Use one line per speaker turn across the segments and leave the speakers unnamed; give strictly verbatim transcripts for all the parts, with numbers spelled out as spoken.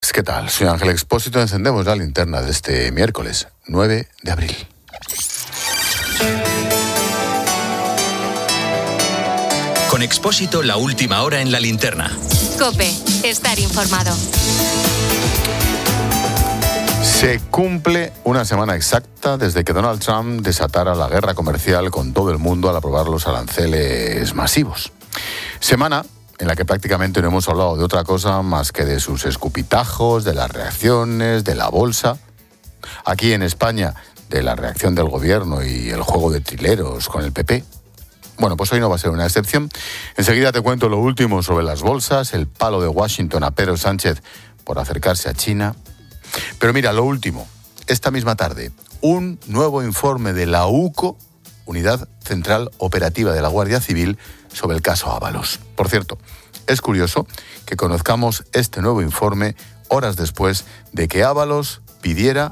tardes, ¿qué tal? Soy Ángel Expósito, encendemos la linterna de este miércoles nueve de abril.
Con Expósito, la última hora en la linterna.
COPE, estar informado.
Se cumple una semana exacta desde que Donald Trump desatara la guerra comercial con todo el mundo al aprobar los aranceles masivos. Semana en la que prácticamente no hemos hablado de otra cosa más que de sus escupitajos, de las reacciones, de la bolsa. Aquí en España, de la reacción del gobierno y el juego de trileros con el P P. Bueno, pues hoy no va a ser una excepción. Enseguida te cuento lo último sobre las bolsas, el palo de Washington a Pedro Sánchez por acercarse a China. Pero mira, lo último, esta misma tarde, un nuevo informe de la U C O, Unidad Central Operativa de la Guardia Civil, sobre el caso Ábalos. Por cierto, es curioso que conozcamos este nuevo informe horas después de que Ábalos pidiera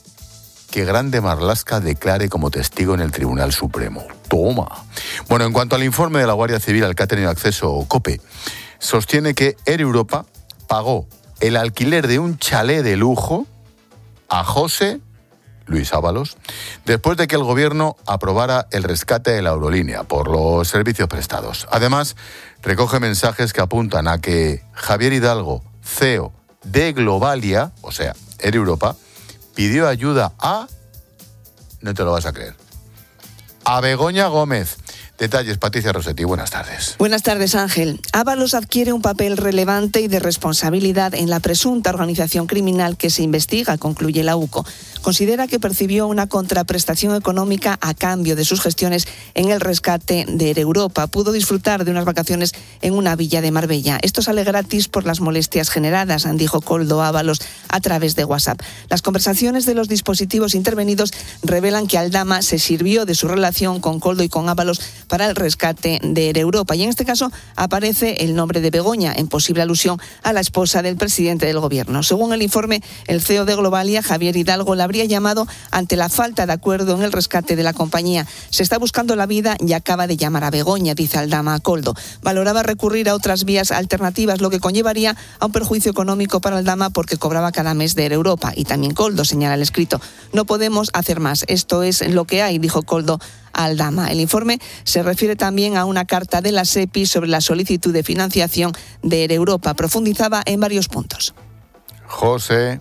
que Grande Marlaska declare como testigo en el Tribunal Supremo. Toma. Bueno, en cuanto al informe de la Guardia Civil al que ha tenido acceso COPE, sostiene que Air Europa pagó el alquiler de un chalet de lujo a José Luis Ábalos después de que el gobierno aprobara el rescate de la aerolínea por los servicios prestados. Además, recoge mensajes que apuntan a que Javier Hidalgo, C E O de Globalia, o sea, Air Europa, pidió ayuda a... no te lo vas a creer. A Begoña Gómez. Detalles, Patricia Rossetti, buenas tardes.
Buenas tardes, Ángel. Ábalos adquiere un papel relevante y de responsabilidad en la presunta organización criminal que se investiga, concluye la U C O. Considera que percibió una contraprestación económica a cambio de sus gestiones en el rescate de Air Europa. Pudo disfrutar de unas vacaciones en una villa de Marbella. Esto sale gratis por las molestias generadas, dijo Koldo Ábalos a través de WhatsApp. Las conversaciones de los dispositivos intervenidos revelan que Aldama se sirvió de su relación con Koldo y con Ábalos para el rescate de Air Europa. Y en este caso aparece el nombre de Begoña, en posible alusión a la esposa del presidente del gobierno. Según el informe, el C E O de Globalia, Javier Hidalgo, la habría llamado ante la falta de acuerdo en el rescate de la compañía. Se está buscando la vida y acaba de llamar a Begoña, dice Aldama a Koldo. Valoraba recurrir a otras vías alternativas, lo que conllevaría a un perjuicio económico para Aldama porque cobraba cada mes de Air Europa. Y también Koldo señala el escrito. No podemos hacer más. Esto es lo que hay, dijo Koldo a Aldama. El informe se refiere también a una carta de la SEPI sobre la solicitud de financiación de Air Europa. Profundizaba en varios puntos.
José,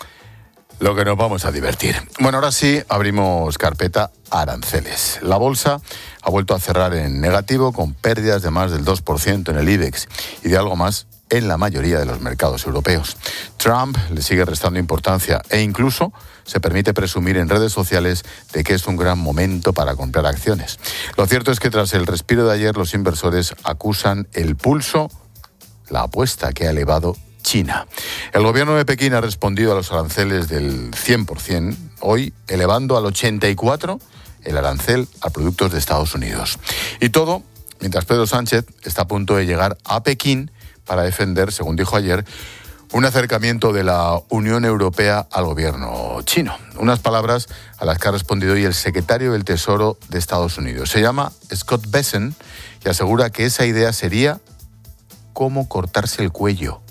lo que nos vamos a divertir. Bueno, ahora sí, abrimos carpeta aranceles. La bolsa ha vuelto a cerrar en negativo con pérdidas de más del dos por ciento en el IBEX y de algo más en la mayoría de los mercados europeos. Trump le sigue restando importancia e incluso se permite presumir en redes sociales de que es un gran momento para comprar acciones. Lo cierto es que tras el respiro de ayer, los inversores acusan el pulso, la apuesta que ha elevado China. El gobierno de Pekín ha respondido a los aranceles del cien por ciento, hoy elevando al ochenta y cuatro por ciento el arancel a productos de Estados Unidos. Y todo mientras Pedro Sánchez está a punto de llegar a Pekín para defender, según dijo ayer, un acercamiento de la Unión Europea al gobierno chino. Unas palabras a las que ha respondido hoy el secretario del Tesoro de Estados Unidos. Se llama Scott Bessent y asegura que esa idea sería cómo cortarse el cuello.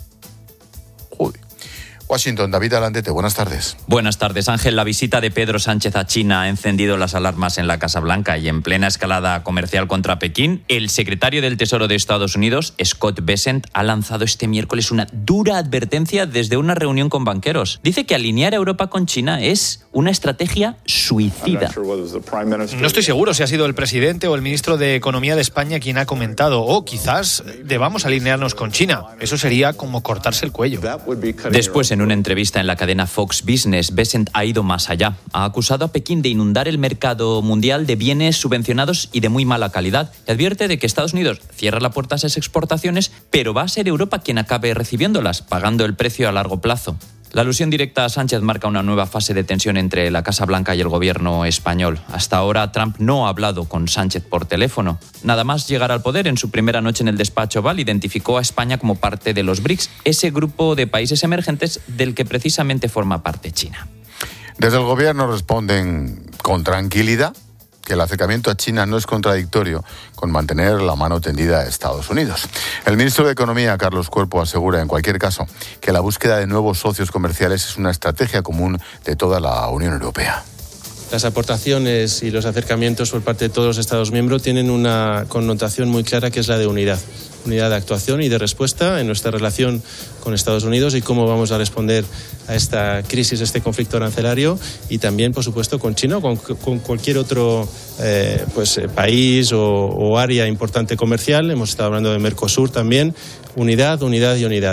Joder. Washington, David Alandete, buenas tardes.
Buenas tardes, Ángel. La visita de Pedro Sánchez a China ha encendido las alarmas en la Casa Blanca y en plena escalada comercial contra Pekín, el secretario del Tesoro de Estados Unidos, Scott Bessent, ha lanzado este miércoles una dura advertencia desde una reunión con banqueros. Dice que alinear a Europa con China es una estrategia suicida.
No estoy seguro si ha sido el presidente o el ministro de Economía de España quien ha comentado, o oh, quizás debamos alinearnos con China. Eso sería como cortarse el cuello.
Después, en En una entrevista en la cadena Fox Business, Bessent ha ido más allá. Ha acusado a Pekín de inundar el mercado mundial de bienes subvencionados y de muy mala calidad. Y advierte de que Estados Unidos cierra la puerta a esas exportaciones, pero va a ser Europa quien acabe recibiéndolas, pagando el precio a largo plazo. La alusión directa a Sánchez marca una nueva fase de tensión entre la Casa Blanca y el gobierno español. Hasta ahora, Trump no ha hablado con Sánchez por teléfono. Nada más llegar al poder, en su primera noche en el despacho Oval, identificó a España como parte de los BRICS, ese grupo de países emergentes del que precisamente forma parte China.
Desde el gobierno responden con tranquilidad que el acercamiento a China no es contradictorio con mantener la mano tendida a Estados Unidos. El ministro de Economía, Carlos Cuerpo, asegura en cualquier caso que la búsqueda de nuevos socios comerciales es una estrategia común de toda la Unión Europea.
Las aportaciones y los acercamientos por parte de todos los Estados miembros tienen una connotación muy clara, que es la de unidad. Unidad de actuación y de respuesta en nuestra relación con Estados Unidos y cómo vamos a responder a esta crisis, a este conflicto arancelario, y también, por supuesto, con China o con, con cualquier otro eh, pues, país o, o área importante comercial. Hemos estado hablando de Mercosur también. Unidad, unidad y unidad.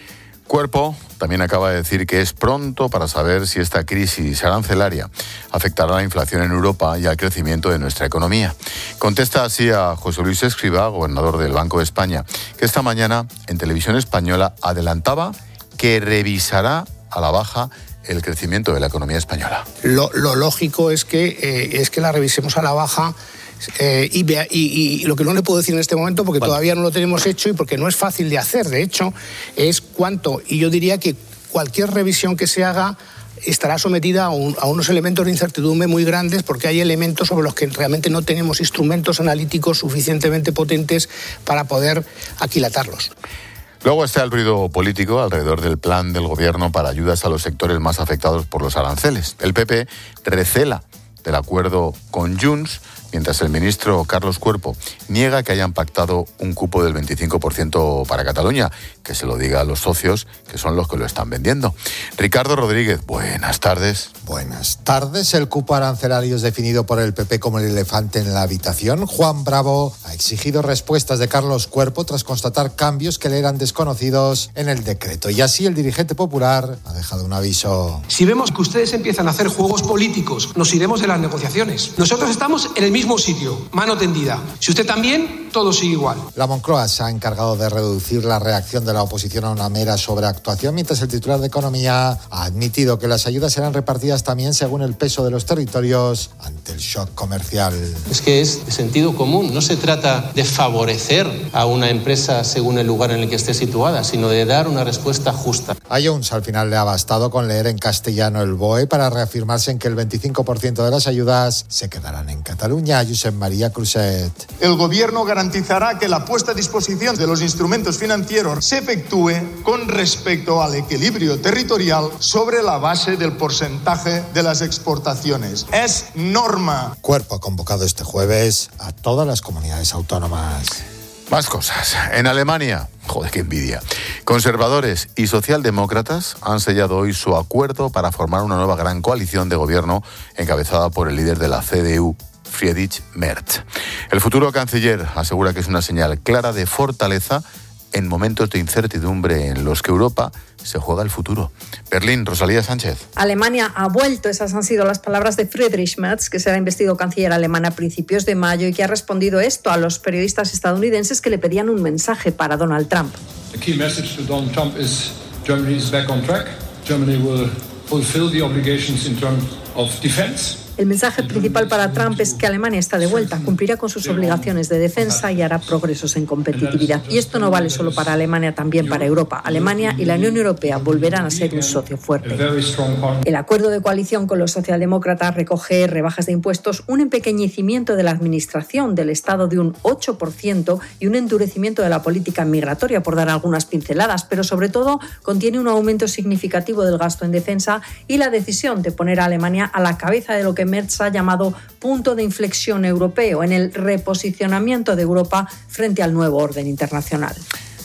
Cuerpo también acaba de decir que es pronto para saber si esta crisis arancelaria afectará a la inflación en Europa y al crecimiento de nuestra economía. Contesta así a José Luis Escrivá, gobernador del Banco de España, que esta mañana en Televisión Española adelantaba que revisará a la baja el crecimiento de la economía española.
Lo, lo lógico es que, eh, es que la revisemos a la baja. Eh, y, y, y lo que no le puedo decir en este momento, porque vale. todavía no lo tenemos hecho y porque no es fácil de hacer, de hecho, es cuánto. Y yo diría que cualquier revisión que se haga estará sometida a, un, a unos elementos de incertidumbre muy grandes, porque hay elementos sobre los que realmente no tenemos instrumentos analíticos suficientemente potentes para poder aquilatarlos.
Luego está el ruido político alrededor del plan del gobierno para ayudas a los sectores más afectados por los aranceles. El P P recela del acuerdo con Junts, mientras el ministro Carlos Cuerpo niega que hayan pactado un cupo del veinticinco por ciento para Cataluña, que se lo diga a los socios, que son los que lo están vendiendo. Ricardo Rodríguez, buenas tardes.
Buenas tardes. El cupo arancelario es definido por el P P como el elefante en la habitación. Juan Bravo ha exigido respuestas de Carlos Cuerpo tras constatar cambios que le eran desconocidos en el decreto. Y así el dirigente popular ha dejado un aviso.
Si vemos que ustedes empiezan a hacer juegos políticos, nos iremos de las negociaciones. Nosotros estamos en el mismo sitio, mano tendida. Si usted también, todo sigue igual.
La Moncloa se ha encargado de reducir la reacción de la oposición a una mera sobreactuación, mientras el titular de Economía ha admitido que las ayudas serán repartidas también según el peso de los territorios ante el shock comercial.
Es que es de sentido común. No se trata de favorecer a una empresa según el lugar en el que esté situada, sino de dar una respuesta justa.
A Junts al final le ha bastado con leer en castellano el B O E para reafirmarse en que el veinticinco por ciento de las ayudas se quedarán en Cataluña. Josep María Cruzet.
El gobierno garantizará que la puesta a disposición de los instrumentos financieros se efectúe con respecto al equilibrio territorial sobre la base del porcentaje de las exportaciones. Es norma.
Cuerpo ha convocado este jueves a todas las comunidades autónomas.
Más cosas. En Alemania, joder, qué envidia, conservadores y socialdemócratas han sellado hoy su acuerdo para formar una nueva gran coalición de gobierno encabezada por el líder de la C D U, Friedrich Merz. El futuro canciller asegura que es una señal clara de fortaleza en momentos de incertidumbre en los que Europa se juega el futuro. Berlín, Rosalía Sánchez.
Alemania ha vuelto, esas han sido las palabras de Friedrich Merz, que será investido canciller alemán a principios de mayo y que ha respondido esto a los periodistas estadounidenses que le pedían un mensaje para Donald Trump.
The key message to Donald Trump is Germany is back on track. Germany will fulfill the obligations in terms of defense.
El mensaje principal para Trump es que Alemania está de vuelta, cumplirá con sus obligaciones de defensa y hará progresos en competitividad. Y esto no vale solo para Alemania, también para Europa. Alemania y la Unión Europea volverán a ser un socio fuerte. El acuerdo de coalición con los socialdemócratas recoge rebajas de impuestos, un empequeñecimiento de la administración del Estado de un ocho por ciento y un endurecimiento de la política migratoria, por dar algunas pinceladas, pero sobre todo contiene un aumento significativo del gasto en defensa y la decisión de poner a Alemania a la cabeza de lo que Merz ha llamado punto de inflexión europeo en el reposicionamiento de Europa frente al nuevo orden internacional.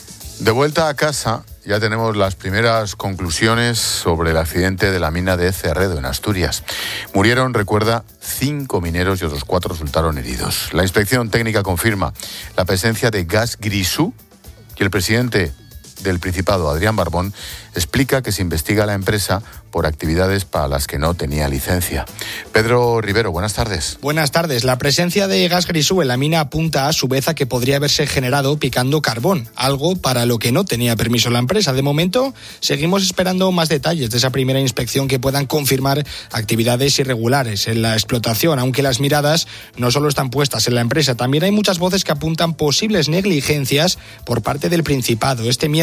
De vuelta a casa, ya tenemos las primeras conclusiones sobre el accidente de la mina de Cerredo, en Asturias. Murieron, recuerda, cinco mineros y otros cuatro resultaron heridos. La inspección técnica confirma la presencia de gas grisú y el presidente del Principado, Adrián Barbón, explica que se investiga a la empresa por actividades para las que no tenía licencia. Pedro Rivero, buenas tardes.
Buenas tardes. La presencia de gas grisú en la mina apunta a su vez a que podría haberse generado picando carbón, algo para lo que no tenía permiso la empresa. De momento, seguimos esperando más detalles de esa primera inspección que puedan confirmar actividades irregulares en la explotación, aunque las miradas no solo están puestas en la empresa, también hay muchas voces que apuntan posibles negligencias por parte del Principado. Este miércoles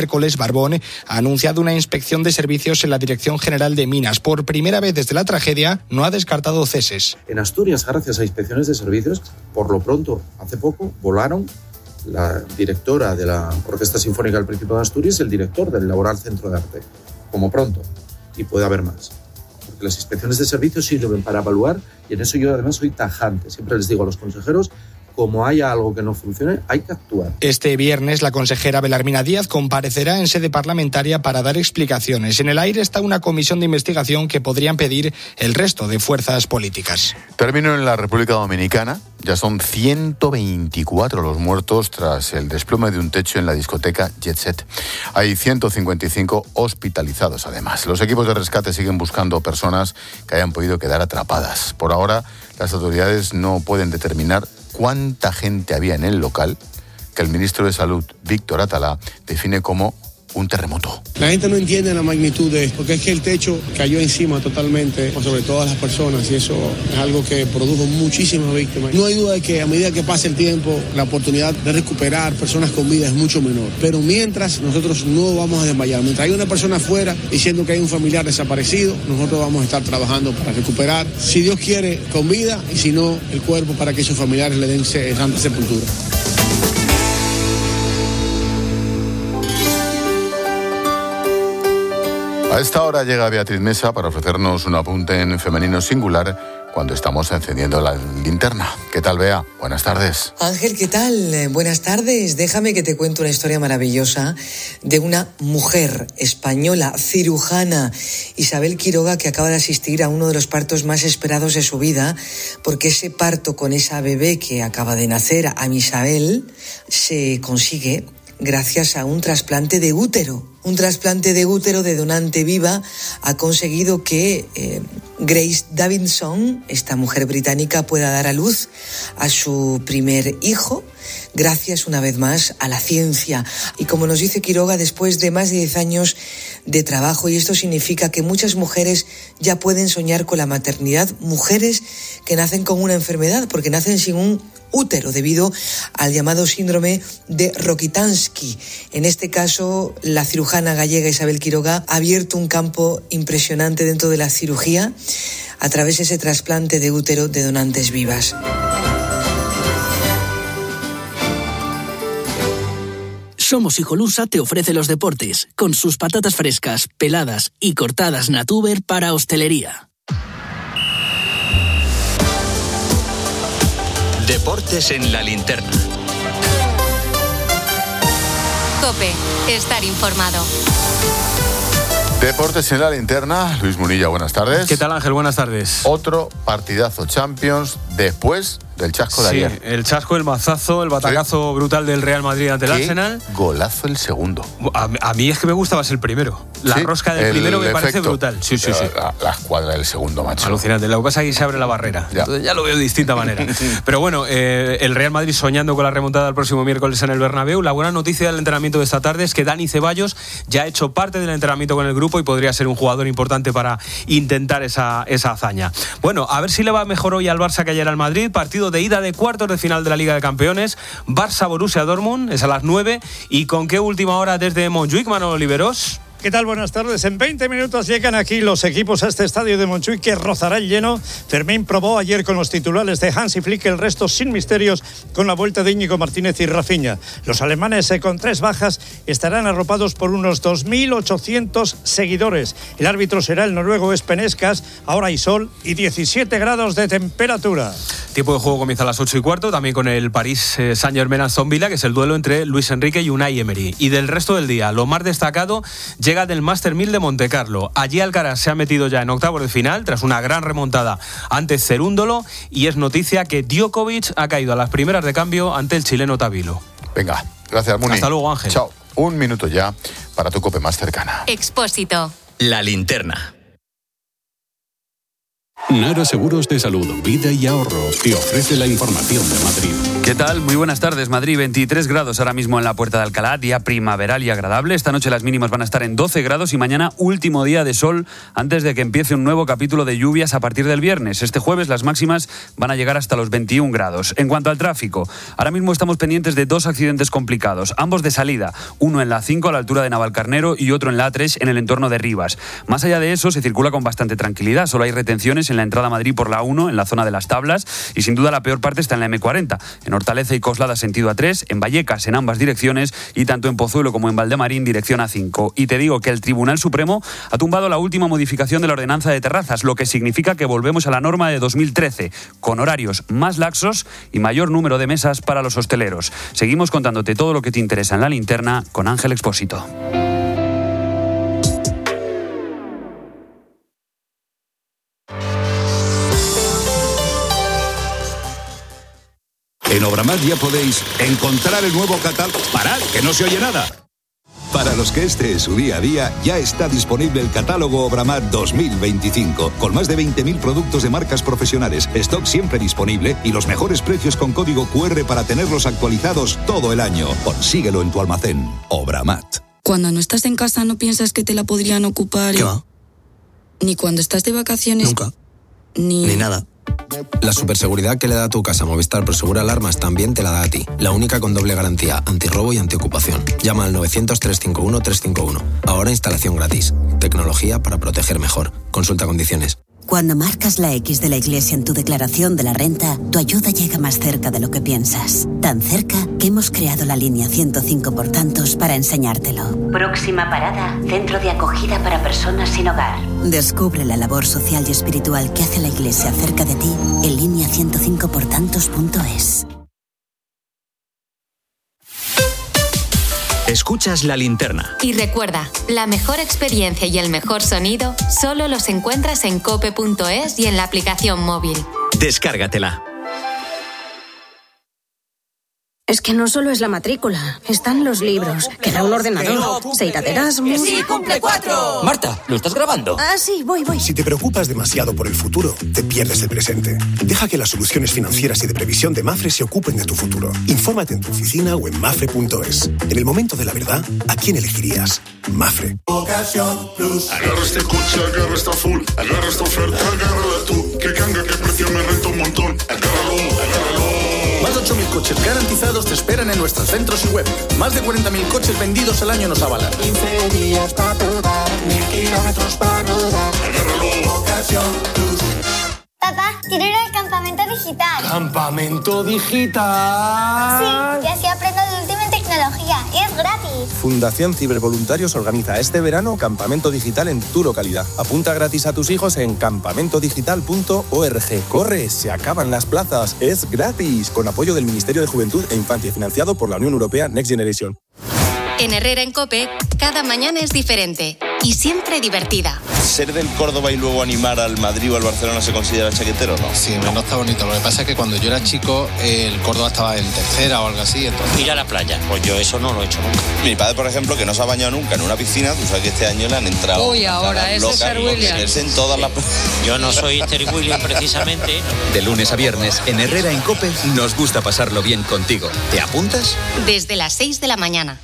miércoles, Barbón ha anunciado una inspección de servicios en la Dirección General de Minas. Por primera vez desde la tragedia, no ha descartado ceses.
En Asturias, gracias a inspecciones de servicios, por lo pronto, hace poco, volaron la directora de la Orquesta Sinfónica del Principado de Asturias y el director del Laboral Centro de Arte. Como pronto. Y puede haber más. Porque las inspecciones de servicios sirven para evaluar, y en eso yo además soy tajante. Siempre les digo a los consejeros, como haya algo que no funcione, hay que actuar.
Este viernes la consejera Belarmina Díaz comparecerá en sede parlamentaria para dar explicaciones. En el aire está una comisión de investigación que podrían pedir el resto de fuerzas políticas.
Termino en la República Dominicana. Ya son ciento veinticuatro los muertos tras el desplome de un techo en la discoteca Jet Set. Hay ciento cincuenta y cinco hospitalizados además. Los equipos de rescate siguen buscando personas que hayan podido quedar atrapadas. Por ahora, las autoridades no pueden determinar cuánta gente había en el local, que el ministro de Salud, Víctor Atalá, define como un terremoto.
La gente no entiende la magnitud de esto, porque es que el techo cayó encima totalmente, sobre todas las personas, y eso es algo que produjo muchísimas víctimas. No hay duda de que a medida que pase el tiempo, la oportunidad de recuperar personas con vida es mucho menor. Pero mientras, nosotros no vamos a desmayar. Mientras hay una persona afuera diciendo que hay un familiar desaparecido, nosotros vamos a estar trabajando para recuperar, si Dios quiere, con vida, y si no, el cuerpo para que esos familiares le den santa sepultura.
A esta hora llega Beatriz Mesa para ofrecernos un apunte en femenino singular cuando estamos encendiendo la linterna. ¿Qué tal, Bea? Buenas tardes.
Ángel, ¿qué tal? Buenas tardes. Déjame que te cuente una historia maravillosa de una mujer española, cirujana, Isabel Quiroga, que acaba de asistir a uno de los partos más esperados de su vida, porque ese parto con esa bebé que acaba de nacer, a Isabel, se consigue gracias a un trasplante de útero. Un trasplante de útero de donante viva ha conseguido que eh, Grace Davidson, esta mujer británica, pueda dar a luz a su primer hijo, gracias una vez más a la ciencia. Y como nos dice Quiroga, después de más de diez años de trabajo, y esto significa que muchas mujeres ya pueden soñar con la maternidad, mujeres que nacen con una enfermedad, porque nacen sin un útero debido al llamado síndrome de Rokitansky. En este caso, la cirujana gallega Isabel Quiroga ha abierto un campo impresionante dentro de la cirugía a través de ese trasplante de útero de donantes vivas.
Somos Hijolusa te ofrece los deportes, con sus patatas frescas, peladas y cortadas Natuber para hostelería.
Deportes en la linterna.
COPE, estar informado.
Deportes en la linterna. Luis Munilla, buenas tardes.
¿Qué tal, Ángel? Buenas tardes.
Otro partidazo Champions después del chasco de
sí,
ayer.
El chasco, el mazazo, el batacazo sí. brutal del Real Madrid ante el
Qué
Arsenal.
Golazo el segundo.
A, a mí es que me gustaba el primero. La
¿Sí?
rosca del
el
primero me
efecto.
parece brutal. Sí, sí, sí.
La, la escuadra del segundo, macho.
Alucinante. Lo que pasa es que se abre la barrera. Ya, Entonces ya lo veo de distinta manera. Pero bueno, eh, el Real Madrid soñando con la remontada el próximo miércoles en el Bernabéu. La buena noticia del entrenamiento de esta tarde es que Dani Ceballos ya ha hecho parte del entrenamiento con el grupo y podría ser un jugador importante para intentar esa, esa hazaña. Bueno, a ver si le va mejor hoy al Barça que ayer al Madrid. Partido de ida de cuartos de final de la Liga de Campeones. Barça-Borussia Dortmund es a las nueve. ¿Y con qué última hora desde Montjuic, Manolo Oliveros?
¿Qué tal? Buenas tardes. En veinte minutos llegan aquí los equipos a este estadio de Montjuic que rozará el lleno. Fermín probó ayer con los titulares de Hansi Flick, el resto sin misterios con la vuelta de Íñigo Martínez y Rafinha. Los alemanes eh, con tres bajas estarán arropados por unos dos mil ochocientos seguidores. El árbitro será el noruego Espenescas. Ahora hay sol y diecisiete grados de temperatura.
Tiempo de juego comienza a las ocho y cuarto, también con el París eh, Saint-Germain Aston Villa, que es el duelo entre Luis Enrique y Unai Emery. Y del resto del día, lo más destacado llega del Master mil de Montecarlo. Allí Alcaraz se ha metido ya en octavos de final tras una gran remontada ante Cerúndolo, y es noticia que Djokovic ha caído a las primeras de cambio ante el chileno Tabilo.
Venga, gracias, Muni.
Hasta luego, Ángel.
Chao. Un minuto ya para tu COPE más cercana.
Expósito.
La linterna.
Nara Seguros de Salud, Vida y Ahorro te ofrece la información de Madrid.
¿Qué tal? Muy buenas tardes. Madrid, veintitrés grados ahora mismo en la Puerta de Alcalá, día primaveral y agradable. Esta noche las mínimas van a estar en doce grados y mañana último día de sol antes de que empiece un nuevo capítulo de lluvias a partir del viernes. Este jueves las máximas van a llegar hasta los veintiún grados. En cuanto al tráfico, ahora mismo estamos pendientes de dos accidentes complicados, ambos de salida, uno en la A cinco a la altura de Navalcarnero y otro en la A tres en el entorno de Rivas. Más allá de eso, se circula con bastante tranquilidad. Solo hay retenciones en la entrada a Madrid por la A uno, en la zona de las Tablas, y sin duda la peor parte está en la eme cuarenta, en Hortaleza y Coslada sentido A tres, en Vallecas en ambas direcciones y tanto en Pozuelo como en Valdemarín dirección A cinco. Y te digo que el Tribunal Supremo ha tumbado la última modificación de la ordenanza de terrazas, lo que significa que volvemos a la norma de dos mil trece, con horarios más laxos y mayor número de mesas para los hosteleros. Seguimos contándote todo lo que te interesa en La Linterna con Ángel Expósito.
En Obramat ya podéis encontrar el nuevo catálogo. ¡Parad, que no se oye nada! Para los que este es su día a día, ya está disponible el catálogo Obramat dos mil veinticinco, con más de veinte mil productos de marcas profesionales, stock siempre disponible y los mejores precios con código cu erre para tenerlos actualizados todo el año. Consíguelo en tu almacén. Obramat.
Cuando no estás en casa no piensas que te la podrían ocupar.
¿Qué va?
Ni cuando estás de vacaciones.
Nunca.
Ni...
Ni nada. La superseguridad que le da a tu casa Movistar Prosegur Alarmas también te la da a ti. La única con doble garantía, antirrobo y antiocupación. Llama al novecientos, trescientos cincuenta y uno, trescientos cincuenta y uno. Ahora instalación gratis. Tecnología para proteger mejor. Consulta condiciones.
Cuando marcas la X de la Iglesia en tu declaración de la renta, tu ayuda llega más cerca de lo que piensas. Tan cerca que hemos creado la línea ciento cinco por tantos para enseñártelo.
Próxima parada, Centro de Acogida para Personas Sin Hogar.
Descubre la labor social y espiritual que hace la Iglesia cerca de ti en línea ciento cinco por tantos punto es.
Escuchas La Linterna.
Y recuerda, la mejor experiencia y el mejor sonido solo los encuentras en cope punto es y en la aplicación móvil.
Descárgatela.
Es que no solo es la matrícula, están los libros, queda un ordenador, se irá de Erasmus...
¡Sí, cumple cuatro!
Marta, ¿lo estás grabando?
Ah, sí, voy, voy.
Si te preocupas demasiado por el futuro, te pierdes el presente. Deja que las soluciones financieras y de previsión de Mafre se ocupen de tu futuro. Infórmate en tu oficina o en mafre punto es. En el momento de la verdad, ¿a quién elegirías? Mafre.
Ocasión Plus. Agarra este coche, agarra esta full, agarra esta oferta, agárrala tú. Que canga, que precio me renta un montón. Agárralo, agárralo.
Más de ocho mil coches garantizados te esperan en nuestros centros y web. Más de cuarenta mil coches vendidos al año nos avalan.
quince días para probar, mil kilómetros para rodar. Agárralo, Ocasión Plus.
Papá, quiero ir al campamento digital.
¿Campamento digital?
Sí, y así aprendo de última en tecnología. Y es gratis.
Fundación Cibervoluntarios organiza este verano campamento digital en tu localidad. Apunta gratis a tus hijos en campamento digital punto org. Corre, se acaban las plazas. Es gratis. Con apoyo del Ministerio de Juventud e Infancia, financiado por la Unión Europea Next Generation.
En Herrera en COPE, cada mañana es diferente y siempre divertida.
¿Ser del Córdoba y luego animar al Madrid o al Barcelona se considera chaquetero o no?
Sí, no está bonito. Lo que pasa es que cuando yo era chico, el Córdoba estaba en tercera o algo así. Entonces...
Ir a la playa. Pues yo eso no lo he hecho nunca.
Mi padre, por ejemplo, que no se ha bañado nunca en una piscina, tú sabes que este año le han entrado...
Uy, ahora ese es Sir William.
En todas las...
Yo no soy Sir William precisamente.
De lunes a viernes, en Herrera en COPE, nos gusta pasarlo bien contigo. ¿Te apuntas?
Desde las seis de la mañana.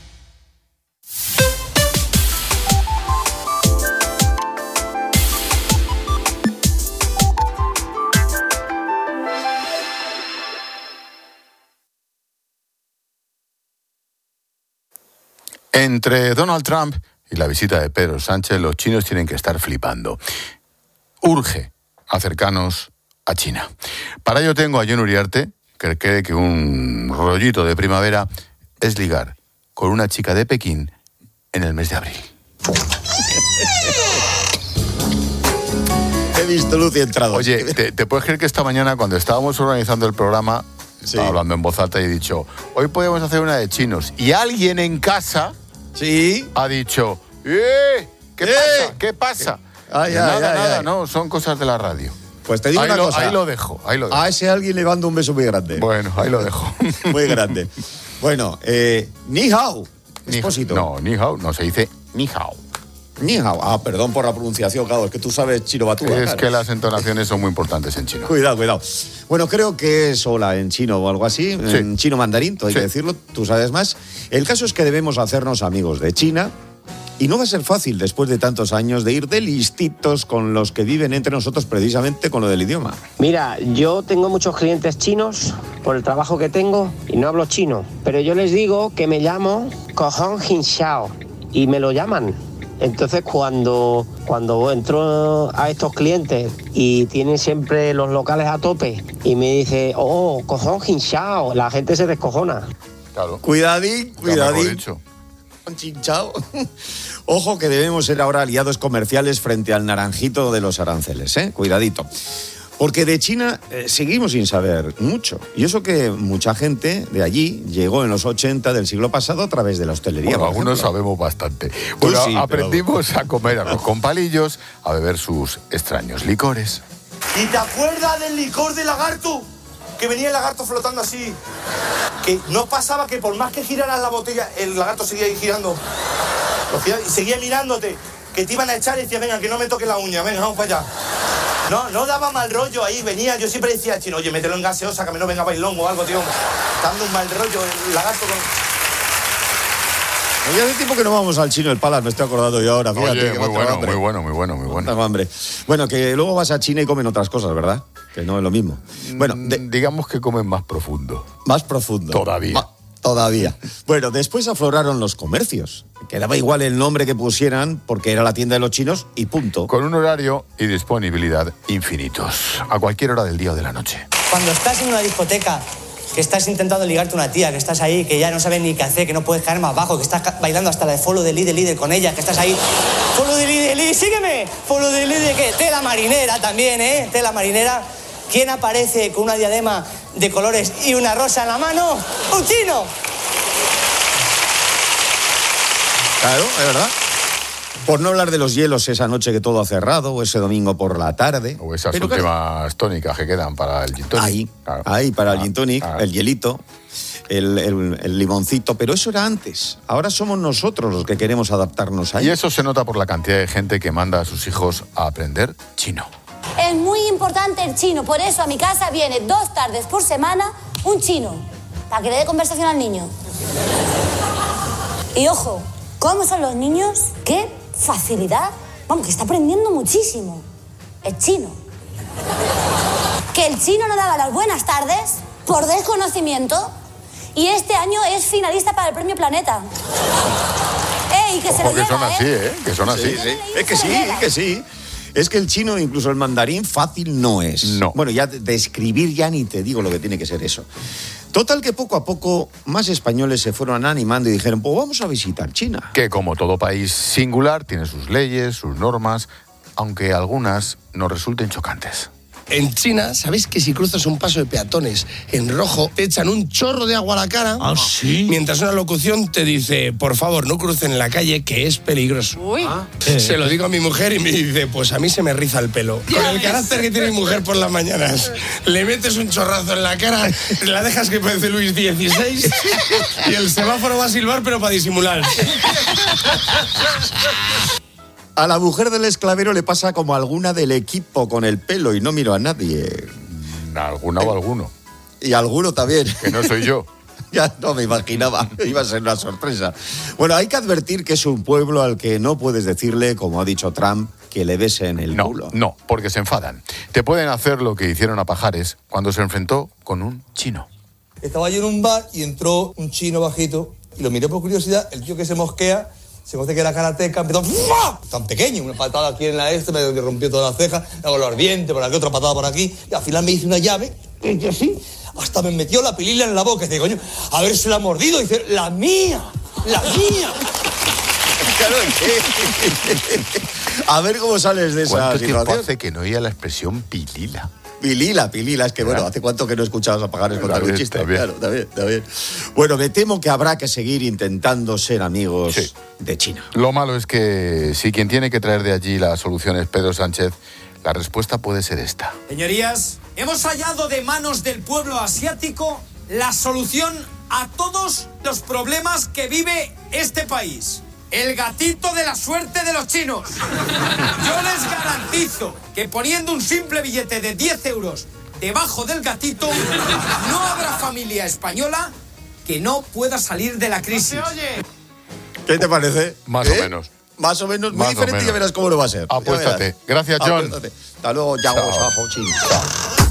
Entre Donald Trump y la visita de Pedro Sánchez, los chinos tienen que estar flipando. Urge acercarnos a China. Para ello tengo a Jon Uriarte, que cree que un rollito de primavera es ligar con una chica de Pekín en el mes de abril.
He visto luz y entrado.
Oye, ¿te, ¿te puedes creer que esta mañana, cuando estábamos organizando el programa, sí, estaba hablando en voz alta y he dicho, hoy podemos hacer una de chinos? Y alguien en casa...
Sí.
Ha dicho, ¡eh! ¿Qué
¿Eh?
pasa? ¿Qué pasa?
Ay,
nada,
ay,
nada,
ay.
no, son cosas de la radio.
Pues te digo
ahí
una
lo,
cosa.
Ahí lo dejo, ahí lo dejo.
A ese alguien le mando un beso muy grande.
Bueno, ahí lo dejo.
Muy grande. Bueno, eh, ni hao.
Ni,
Expósito.
no, ni hao, no se dice ni hao.
Ni hao. Ah, perdón por la pronunciación, claro, es que tú sabes chino batúa.
Es
claro.
que las entonaciones son muy importantes en chino.
Cuidado, cuidado. Bueno, creo que es hola en chino o algo así,
Sí.
en chino mandarín, todo hay
Sí.
que decirlo, tú sabes más. El caso es que debemos hacernos amigos de China. Y no va a ser fácil después de tantos años de ir de listitos con los que viven entre nosotros precisamente con lo del idioma.
Mira, yo tengo muchos clientes chinos por el trabajo que tengo y no hablo chino, pero yo les digo que me llamo Kohong Hin Xiao y me lo llaman. Entonces cuando, cuando entro a estos clientes y tienen siempre los locales a tope y me dice, oh, Kohong Hin Xiao, la gente se descojona.
Claro.
Cuidadín,
Ya mejor
cuidadín.
dicho.
Chinchao. Ojo que debemos ser ahora aliados comerciales frente al naranjito de los aranceles, ¿eh? Cuidadito. Porque de China eh, seguimos sin saber mucho. Y eso que mucha gente de allí llegó en los ochenta del siglo pasado a través de la hostelería.
Bueno,
por
algunos
ejemplo.
sabemos bastante. Bueno,
Tú sí, pero-
aprendimos a comer arroz con palillos, a beber sus extraños licores.
¿Y te acuerdas del licor de lagarto? Que venía el lagarto flotando así. Que no pasaba que por más que giraras la botella, el lagarto seguía ahí girando. Lo gira- Y seguía mirándote. Que te iban a echar y decía, venga, que no me toque la uña, venga, vamos para allá. No, no daba mal rollo ahí, venía. Yo siempre decía, chino, oye, mételo en gaseosa, que me no venga bailón o algo, tío. Dando un mal rollo, el lagarto con...
Ya hace tiempo que no vamos al chino del Palace, me estoy acordando yo ahora. Fíjate,
Oye,
que
muy
me
bueno,
tengo hambre.
muy bueno, muy bueno, muy bueno.
Tengo hambre. Bueno, que luego vas a China y comen otras cosas, ¿verdad? Que no es lo mismo. Bueno, de-
digamos que comen más profundo.
Más profundo.
Todavía.
Ma- todavía. Bueno, después afloraron los comercios. Que daba igual el nombre que pusieran porque era la tienda de los chinos y punto.
Con un horario y disponibilidad infinitos. A cualquier hora del día o de la noche.
Cuando estás en una discoteca, que estás intentando ligarte a una tía, que estás ahí, que ya no sabes ni qué hacer, que no puedes caer más bajo, que estás ca- bailando hasta la de follow the leader, líder con ella, que estás ahí, follow the leader, líder, sígueme, follow the leader, ¿qué? Tela marinera también, ¿eh? Tela marinera. ¿Quién aparece con una diadema de colores y una rosa en la mano? ¡Un chino!
Claro, es verdad. Por no hablar de los hielos esa noche que todo ha cerrado, o ese domingo por la tarde.
O esas
Pero
últimas tónicas que quedan para el gin tonic.
Ahí,
Claro.
ahí para el
Ah,
gin tonic,
ah.
el hielito, el, el- el limoncito, pero eso era antes. Ahora somos nosotros los que queremos adaptarnos ahí.
Y eso se nota por la cantidad de gente que manda a sus hijos a aprender chino.
Es muy importante el chino, por eso a mi casa viene dos tardes por semana un chino, para que le dé conversación al niño. Y ojo, ¿cómo son los niños? ¡Qué facilidad! Vamos, que está aprendiendo muchísimo. El chino. Que el chino no daba las buenas tardes por desconocimiento y este año es finalista para el Premio Planeta. ¡Ey, que se lo
Ojo, que
lleva,
son así, ¿eh? Que son así.
Sí, sí. Es que sí, es que sí. Es que el chino, incluso el mandarín, fácil no es.
No.
Bueno, ya de, de escribir ya ni te digo lo que tiene que ser eso. Total que poco a poco más españoles se fueron animando y dijeron, pues vamos a visitar China.
Que como todo país singular tiene sus leyes, sus normas, aunque algunas nos resulten chocantes.
En China, ¿sabéis que si cruzas un paso de peatones en rojo, te echan un chorro de agua a la cara?
¿Ah, sí?
Mientras una locución te dice, por favor, no crucen la calle, que es peligroso.
Uy.
Ah. Se lo digo a mi mujer y me dice, pues a mí se me riza el pelo. Con el carácter que tiene mi mujer por las mañanas, le metes un chorrazo en la cara, la dejas que parece Luis dieciséis y el semáforo va a silbar, pero para disimular.
A la mujer del esclavero le pasa como a alguna del equipo con el pelo y no miro a nadie.
Alguna o alguno.
Y alguno también.
Que no soy yo.
Ya no me imaginaba, iba a ser una sorpresa. Bueno, hay que advertir que es un pueblo al que no puedes decirle, como ha dicho Trump, que le besen el
No,
culo.
no, porque se enfadan. Te pueden hacer lo que hicieron a Pajares cuando se enfrentó con un chino.
Estaba yo en un bar y entró un chino bajito y lo miré por curiosidad, el tío que se mosquea, se conoce que era karateca, empezó ¡fua! Tan pequeño, una patada aquí en la este, me rompió toda la ceja, luego lo ardiente, por aquí otra patada por aquí, y al final me hizo una llave, y así, hasta me metió la pilila en la boca, y dice, coño, a ver si la ha mordido, y dice, la mía, la mía.
Claro, ¿qué? A ver cómo sales de esa
¿Cuánto tiempo
situación.
hace que no oía la expresión pilila?
Pilila, pilila, es que bueno, ¿hace cuánto que no escuchabas a Pajares contar un
También,
chiste?
también.
Claro, también, también. Bueno, me temo que habrá que seguir intentando ser amigos
Sí.
de China.
Lo malo es que si quien tiene que traer de allí la solución es Pedro Sánchez, la respuesta puede ser esta.
Señorías, hemos hallado de manos del pueblo asiático la solución a todos los problemas que vive este país. el gatito de la suerte de los chinos. Yo les garantizo que poniendo un simple billete de diez euros debajo del gatito, no habrá familia española que no pueda salir de la crisis.
¿Qué te parece?
Más
¿Eh?
o menos.
Más o menos, muy
Más o
diferente,
menos.
y ya verás cómo lo va a ser.
Apuéstate. Gracias, John.
Apuéstate. Hasta luego, ya
Chao.
chao.
Chao.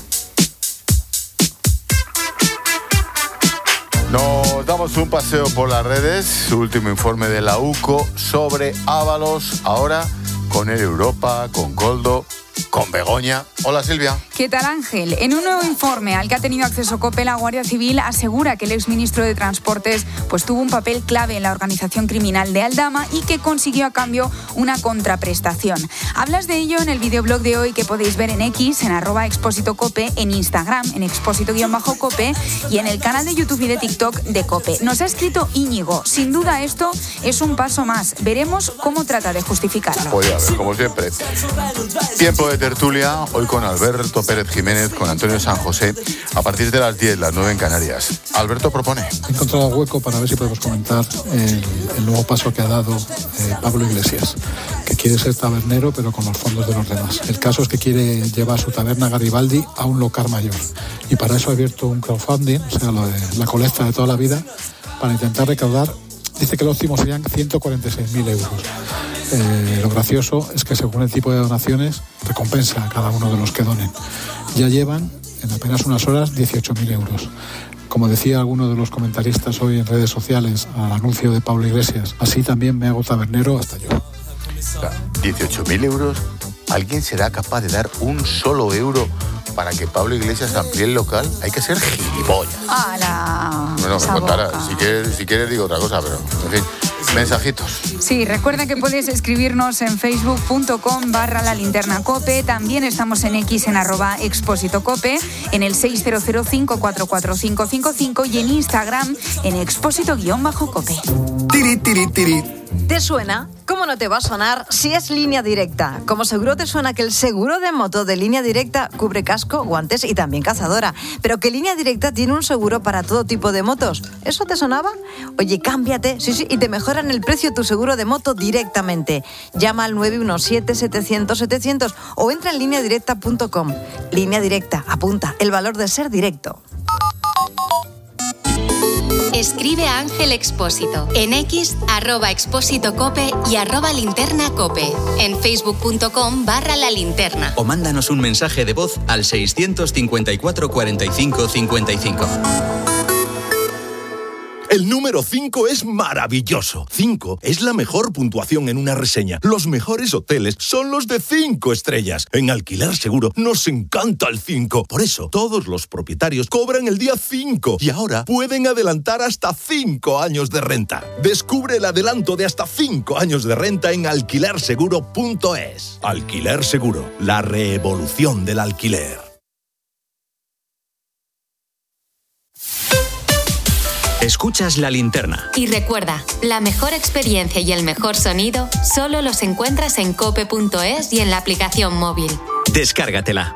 Nos damos un paseo por las redes. Su último informe de la U C O sobre Ábalos. Ahora con el Europa, con Coldo, con Begoña. Hola, Silvia.
¿Qué tal, Ángel? En un nuevo informe al que ha tenido acceso COPE, la Guardia Civil asegura que el exministro de Transportes pues, tuvo un papel clave en la organización criminal de Aldama y que consiguió a cambio una contraprestación. Hablas de ello en el videoblog de hoy que podéis ver en X, en arroba expósito cope, en Instagram, en expósito-cope y en el canal de YouTube y de TikTok de COPE. Nos ha escrito Íñigo. Sin duda esto es un paso más. Veremos cómo trata de justificarlo.
Pues a ver, como siempre. Tiempo de tertulia, hoy con Alberto Pérez Jiménez, con Antonio San José, a partir de las diez, las nueve en Canarias. Alberto propone.
He encontrado hueco para ver si podemos comentar el, el nuevo paso que ha dado eh, Pablo Iglesias, que quiere ser tabernero pero con los fondos de los demás. El caso es que quiere llevar su taberna Garibaldi a un local mayor y para eso ha abierto un crowdfunding, o sea, lo de la colecta de toda la vida, para intentar recaudar. Dice que el óptimo serían ciento cuarenta y seis mil euros. Eh, lo gracioso es que según el tipo de donaciones recompensa a cada uno de los que donen. Ya llevan en apenas unas horas dieciocho mil euros. Como decía alguno de los comentaristas hoy en redes sociales al anuncio de Pablo Iglesias, así también me hago tabernero hasta yo.
dieciocho mil euros. ¿Alguien será capaz de dar un solo euro para que Pablo Iglesias amplíe el local? Hay que ser gilipollas.
¡Hala!
Bueno, me contarás. Si quieres, si quieres digo otra cosa, pero en fin. Mensajitos.
Sí, recuerda que puedes escribirnos en facebook.com barra la linterna cope. También estamos en X en arroba expósito cope, en el seis cero cero cinco cuatro cuatro cinco cinco cinco y en Instagram en expósito-cope.
Tiri, tiri, tiri. ¿Te suena? ¿Cómo no te va a sonar si es Línea Directa? Como seguro te suena que el seguro de moto de Línea Directa cubre casco, guantes y también cazadora. Pero que Línea Directa tiene un seguro para todo tipo de motos. ¿Eso te sonaba? Oye, cámbiate, sí, sí, y te mejoran el precio de tu seguro de moto directamente. Llama al nueve uno siete, setecientos, setecientos o entra en línea directa punto com. Línea Directa, apunta, el valor de ser directo.
Escribe a Ángel Expósito en X, arroba expósito cope y arroba linterna cope. En facebook.com barra la linterna.
O mándanos un mensaje de voz al seiscientos cincuenta y cuatro cuarenta y cinco cincuenta y cinco.
El número cinco es maravilloso. cinco es la mejor puntuación en una reseña. Los mejores hoteles son los de cinco estrellas. En Alquiler Seguro nos encanta el cinco. Por eso, todos los propietarios cobran el día cinco y ahora pueden adelantar hasta cinco años de renta. Descubre el adelanto de hasta cinco años de renta en alquiler seguro punto es. Alquiler Seguro, la revolución del alquiler.
Escuchas La Linterna.
Y recuerda, la mejor experiencia y el mejor sonido solo los encuentras en cope punto es y en la aplicación móvil.
Descárgatela.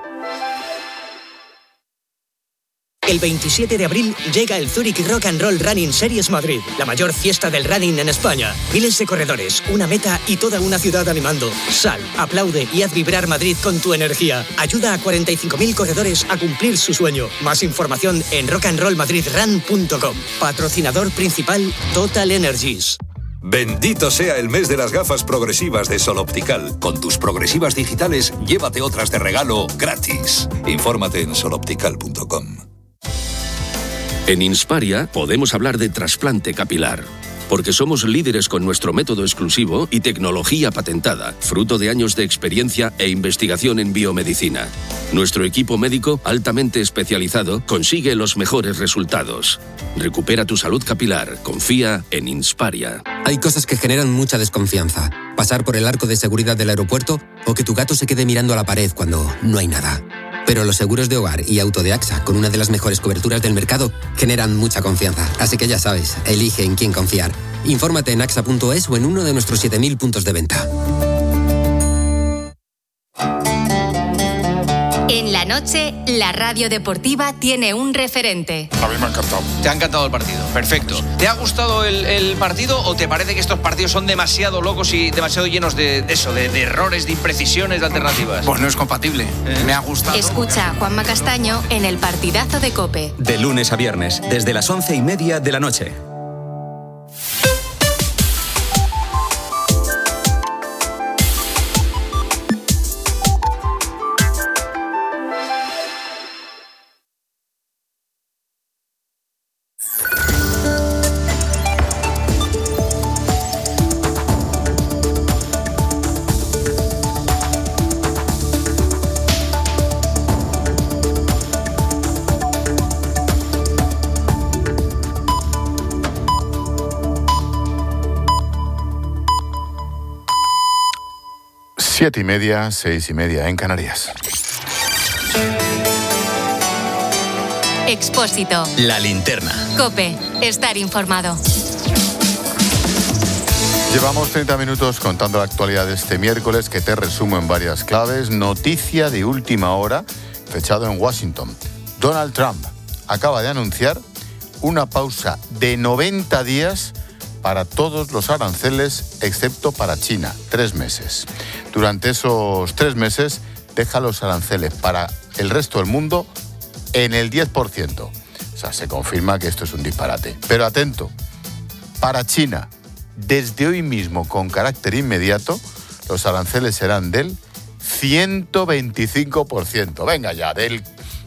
El veintisiete de abril llega el Zurich Rock and Roll Running Series Madrid, la mayor fiesta del running en España. Miles de corredores, una meta y toda una ciudad animando. Sal, aplaude y haz vibrar Madrid con tu energía. Ayuda a cuarenta y cinco mil corredores a cumplir su sueño. Más información en rock and roll madrid run punto com. Patrocinador principal Total Energies.
Bendito sea el mes de las gafas progresivas de Sol Optical. Con tus progresivas digitales, llévate otras de regalo gratis. Infórmate en sol optical punto com.
En Insparia podemos hablar de trasplante capilar, porque somos líderes con nuestro método exclusivo y tecnología patentada, fruto de años de experiencia e investigación en biomedicina. Nuestro equipo médico altamente especializado consigue los mejores resultados. Recupera tu salud capilar, confía en Insparia.
Hay cosas que generan mucha desconfianza. Pasar por el arco de seguridad del aeropuerto o que tu gato se quede mirando a la pared cuando no hay nada. Pero los seguros de hogar y auto de AXA, con una de las mejores coberturas del mercado, generan mucha confianza. Así que ya sabes, elige en quién confiar. Infórmate en axa punto es o en uno de nuestros siete mil puntos de venta.
En la la noche, la radio deportiva tiene un referente.
A mí me ha encantado.
Te ha encantado el partido, perfecto. ¿Te ha gustado el, el partido o te parece que estos partidos son demasiado locos y demasiado llenos de, de eso, de, de errores, de imprecisiones, de alternativas?
Pues no es compatible. ¿Eh? Me ha gustado.
Escucha a Juanma Castaño en el partidazo de COPE.
De lunes a viernes, desde las once y media de la noche.
Siete y media, seis y media en Canarias.
Expósito.
La linterna.
COPE. Estar informado.
Llevamos treinta minutos contando la actualidad de este miércoles, que te resumo en varias claves. Noticia de última hora, fechado en Washington. Donald Trump acaba de anunciar una pausa de noventa días para todos los aranceles, excepto para China, tres meses. Durante esos tres meses, deja los aranceles para el resto del mundo en el diez por ciento. O sea, se confirma que esto es un disparate. Pero atento, para China, desde hoy mismo, con carácter inmediato, los aranceles serán del ciento veinticinco por ciento. Venga ya, del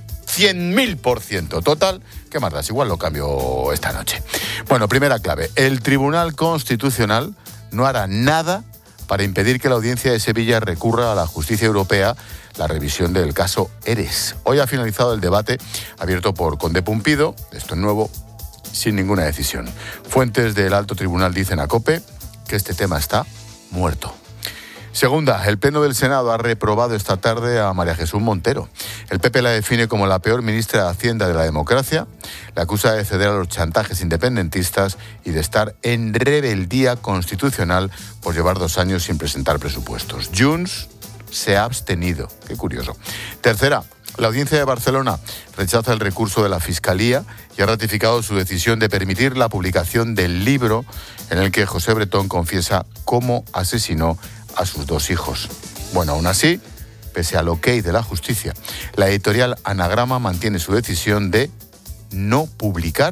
cien mil por ciento. Total, ¿qué más das? Igual lo cambio esta noche. Bueno, primera clave. El Tribunal Constitucional no hará nada para impedir que la Audiencia de Sevilla recurra a la justicia europea la revisión del caso Eres. Hoy ha finalizado el debate abierto por Conde Pumpido, esto es nuevo, sin ninguna decisión. Fuentes del Alto Tribunal dicen a COPE que este tema está muerto. Segunda, el Pleno del Senado ha reprobado esta tarde a María Jesús Montero. El P P la define como la peor ministra de Hacienda de la democracia, la acusa de ceder a los chantajes independentistas y de estar en rebeldía constitucional por llevar dos años sin presentar presupuestos. Junts se ha abstenido. Qué curioso. Tercera, la Audiencia de Barcelona rechaza el recurso de la Fiscalía y ha ratificado su decisión de permitir la publicación del libro en el que José Bretón confiesa cómo asesinó a sus dos hijos. Bueno, aún así, pese al ok de la justicia, la editorial Anagrama mantiene su decisión de no publicar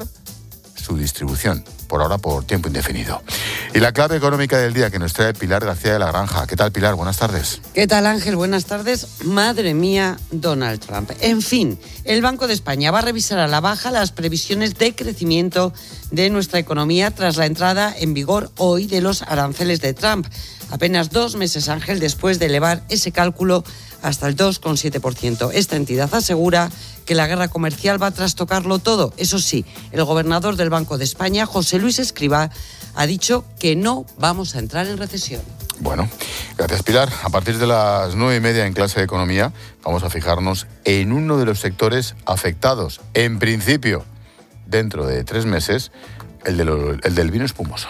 su distribución, por ahora por tiempo indefinido. Y la clave económica del día que nos trae Pilar García de la Granja. ¿Qué tal, Pilar? Buenas tardes.
¿Qué tal, Ángel? Buenas tardes. Madre mía, Donald Trump. En fin, el Banco de España va a revisar a la baja las previsiones de crecimiento de nuestra economía tras la entrada en vigor hoy de los aranceles de Trump. Apenas dos meses, Ángel, después de elevar ese cálculo hasta el dos coma siete por ciento. Esta entidad asegura que la guerra comercial va a trastocarlo todo. Eso sí, el gobernador del Banco de España, José Luis Escrivá, ha dicho que no vamos a entrar en recesión.
Bueno, gracias, Pilar. A partir de las nueve y media en clase de economía vamos a fijarnos en uno de los sectores afectados, en principio, dentro de tres meses, el, de lo, el del vino espumoso.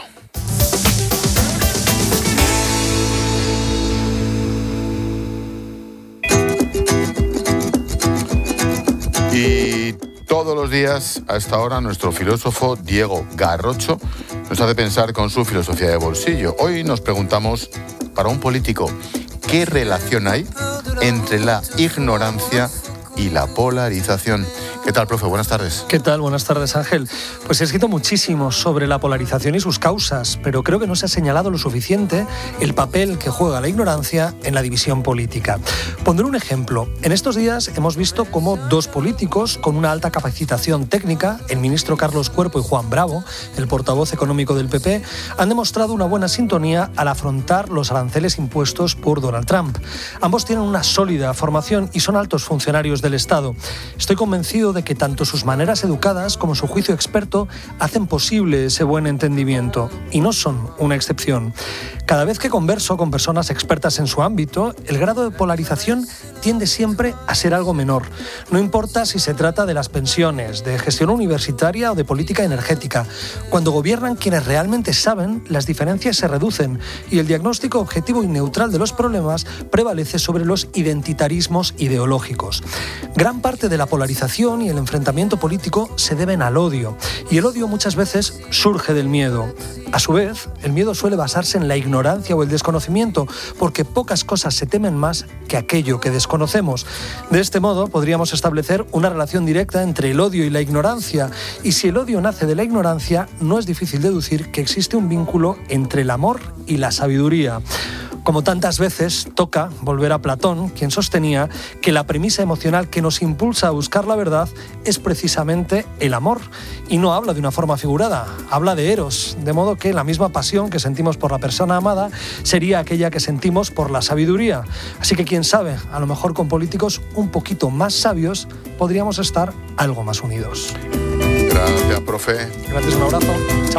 Y todos los días, a esta hora, nuestro filósofo Diego Garrocho nos hace pensar con su filosofía de bolsillo. Hoy nos preguntamos, para un político, ¿qué relación hay entre la ignorancia y la polarización? ¿Qué tal, profe? Buenas tardes.
¿Qué tal? Buenas tardes, Ángel. Pues he escrito muchísimo sobre la polarización y sus causas, pero creo que no se ha señalado lo suficiente el papel que juega la ignorancia en la división política. Pondré un ejemplo. En estos días hemos visto cómo dos políticos con una alta capacitación técnica, el ministro Carlos Cuerpo y Juan Bravo, el portavoz económico del P P, han demostrado una buena sintonía al afrontar los aranceles impuestos por Donald Trump. Ambos tienen una sólida formación y son altos funcionarios del Estado. Estoy convencido de que tanto sus maneras educadas como su juicio experto hacen posible ese buen entendimiento, y no son una excepción. Cada vez que converso con personas expertas en su ámbito, el grado de polarización tiende siempre a ser algo menor. No importa si se trata de las pensiones, de gestión universitaria o de política energética. Cuando gobiernan quienes realmente saben, las diferencias se reducen y el diagnóstico objetivo y neutral de los problemas prevalece sobre los identitarismos ideológicos. Gran parte de la polarización y el enfrentamiento político se deben al odio, y el odio muchas veces surge del miedo. A su vez, el miedo suele basarse en la ignorancia o el desconocimiento, porque pocas cosas se temen más que aquello que desconocemos. De este modo, podríamos establecer una relación directa entre el odio y la ignorancia, y si el odio nace de la ignorancia, no es difícil deducir que existe un vínculo entre el amor y la sabiduría. Como tantas veces, toca volver a Platón, quien sostenía que la premisa emocional que nos impulsa a buscar la verdad es precisamente el amor. Y no habla de una forma figurada, habla de eros, de modo que la misma pasión que sentimos por la persona amada sería aquella que sentimos por la sabiduría. Así que quién sabe, a lo mejor con políticos un poquito más sabios podríamos estar algo más unidos.
Gracias, profe.
Gracias, un abrazo. Chao.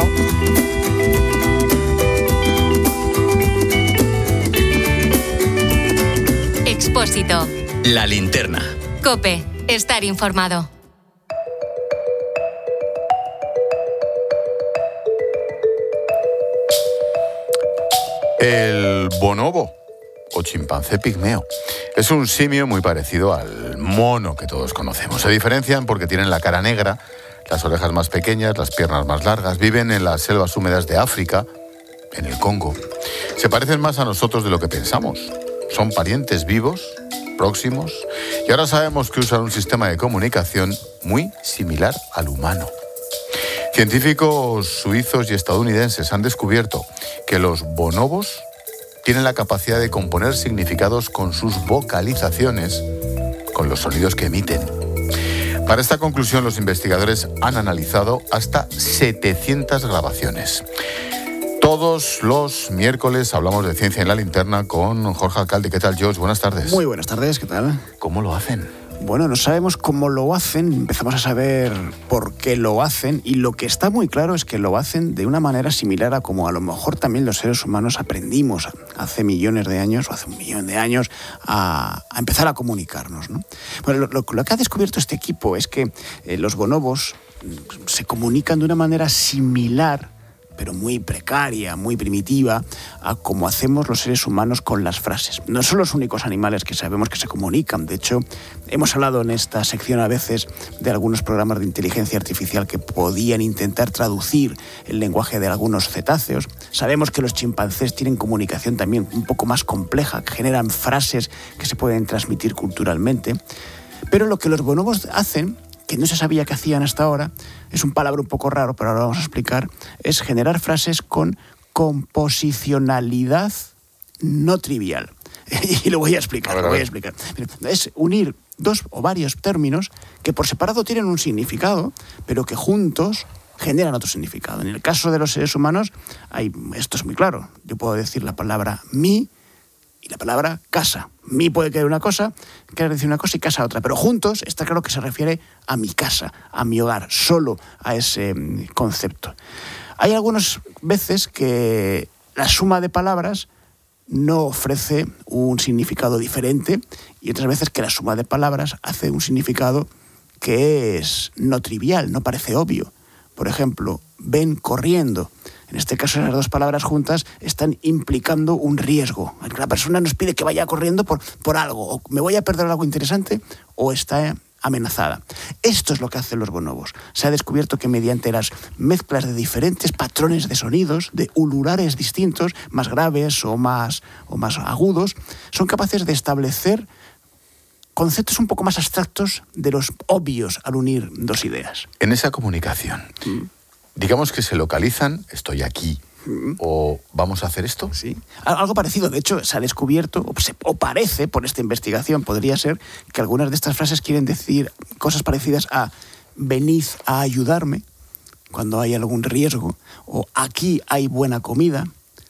Expósito.
La linterna.
COPE. Estar informado.
El bonobo, o chimpancé pigmeo, es un simio muy parecido al mono que todos conocemos. Se diferencian porque tienen la cara negra, las orejas más pequeñas, las piernas más largas. Viven en las selvas húmedas de África, en el Congo. Se parecen más a nosotros de lo que pensamos. Son parientes vivos, próximos, y ahora sabemos que usan un sistema de comunicación muy similar al humano. Científicos suizos y estadounidenses han descubierto que los bonobos tienen la capacidad de componer significados con sus vocalizaciones, con los sonidos que emiten. Para esta conclusión, los investigadores han analizado hasta setecientas grabaciones. Todos los miércoles hablamos de ciencia en la linterna con Jorge Alcalde. ¿Qué tal, George? Buenas tardes.
Muy buenas tardes, ¿qué tal?
¿Cómo lo hacen?
Bueno, no sabemos cómo lo hacen, empezamos a saber por qué lo hacen, y lo que está muy claro es que lo hacen de una manera similar a como a lo mejor también los seres humanos aprendimos hace millones de años, o hace un millón de años, a, a empezar a comunicarnos, ¿no? Bueno, lo, lo, lo que ha descubierto este equipo es que eh, los bonobos se comunican de una manera similar, pero muy precaria, muy primitiva, a como hacemos los seres humanos con las frases. No son los únicos animales que sabemos que se comunican. De hecho, hemos hablado en esta sección a veces de algunos programas de inteligencia artificial que podían intentar traducir el lenguaje de algunos cetáceos. Sabemos que los chimpancés tienen comunicación también un poco más compleja, que generan frases que se pueden transmitir culturalmente. Pero lo que los bonobos hacen, que no se sabía que hacían hasta ahora, es un palabra un poco raro, pero ahora lo vamos a explicar, es generar frases con composicionalidad no trivial. Y lo voy a explicar, lo voy a explicar. Es unir dos o varios términos que por separado tienen un significado, pero que juntos generan otro significado. En el caso de los seres humanos, hay, esto es muy claro. Yo puedo decir la palabra mi y la palabra casa. Mi puede querer una cosa, quiere decir una cosa, y casa otra, pero juntos está claro que se refiere a mi casa, a mi hogar, solo a ese concepto. Hay algunas veces que la suma de palabras no ofrece un significado diferente, y otras veces que la suma de palabras hace un significado que es no trivial, no parece obvio. Por ejemplo, ven corriendo. En este caso, las dos palabras juntas están implicando un riesgo. La persona nos pide que vaya corriendo por, por algo, o me voy a perder algo interesante, o está amenazada. Esto es lo que hacen los bonobos. Se ha descubierto que mediante las mezclas de diferentes patrones de sonidos, de ululares distintos, más graves o más, o más agudos, son capaces de establecer conceptos un poco más abstractos de los obvios al unir dos ideas.
En esa comunicación, mm. digamos que se localizan, estoy aquí, mm. o vamos a hacer esto.
Sí, algo parecido. De hecho, se ha descubierto, o, se, o parece, por esta investigación, podría ser que algunas de estas frases quieren decir cosas parecidas a venid a ayudarme cuando hay algún riesgo, o aquí hay buena comida,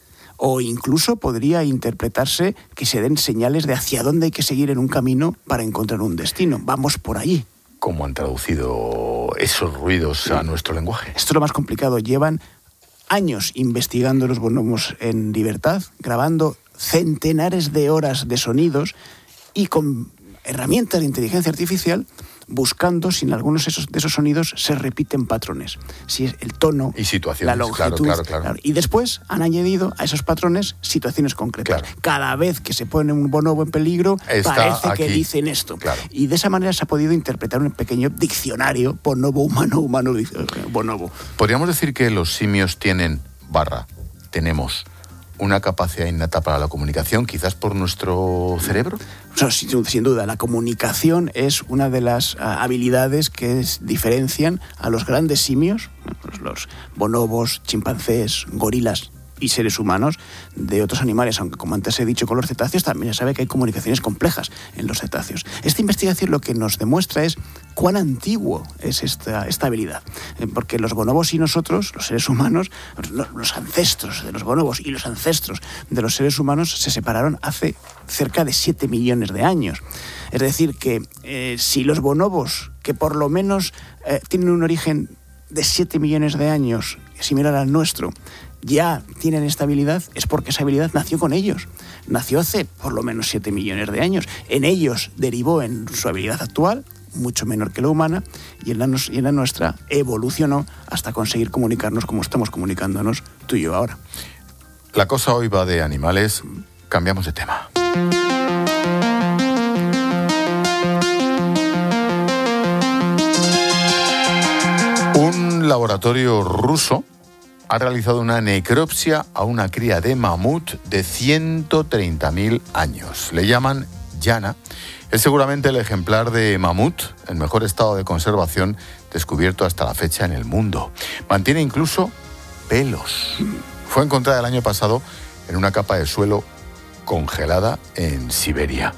o incluso podría interpretarse que se den señales de hacia dónde hay que seguir en un camino para encontrar un destino. Vamos por allí.
¿Cómo han traducido esos ruidos sí. a nuestro lenguaje?
Esto es lo más complicado. Llevan años investigando los bonobos en libertad, grabando centenares de horas de sonidos y con herramientas de inteligencia artificial buscando si en algunos de esos, de esos sonidos se repiten patrones. Si es el tono,
y situaciones,
la longitud.
Claro, claro, claro.
Y después han añadido a esos patrones situaciones concretas. Claro. Cada vez que se pone un bonobo en peligro, Está parece aquí. que dicen esto.
Claro.
Y de esa manera se ha podido interpretar un pequeño diccionario bonobo, humano, humano, bonobo.
¿Podríamos decir que los simios tienen, barra, tenemos una capacidad innata para la comunicación, quizás por nuestro cerebro?
O sea, sin, sin duda, la comunicación es una de las uh, habilidades que es, diferencian a los grandes simios, los, los bonobos, chimpancés, gorilas y seres humanos de otros animales, aunque como antes he dicho con los cetáceos también se sabe que hay comunicaciones complejas en los cetáceos. Esta investigación lo que nos demuestra es cuán antiguo es esta, esta habilidad, porque los bonobos y nosotros, los seres humanos, los ancestros de los bonobos y los ancestros de los seres humanos se separaron hace cerca de siete millones de años. Es decir, que eh, si los bonobos, que por lo menos eh, tienen un origen de siete millones de años similar al nuestro, ya tienen esta habilidad, es porque esa habilidad nació con ellos. Nació hace por lo menos siete millones de años. En ellos derivó en su habilidad actual, mucho menor que la humana, y en la, y en la nuestra evolucionó hasta conseguir comunicarnos como estamos comunicándonos tú y yo ahora.
La cosa hoy va de animales. Cambiamos de tema. Un laboratorio ruso ha realizado una necropsia a una cría de mamut de ciento treinta mil años. Le llaman Yana. Es seguramente el ejemplar de mamut en mejor estado de conservación descubierto hasta la fecha en el mundo. Mantiene incluso pelos. Fue encontrada el año pasado en una capa de suelo congelada en Siberia.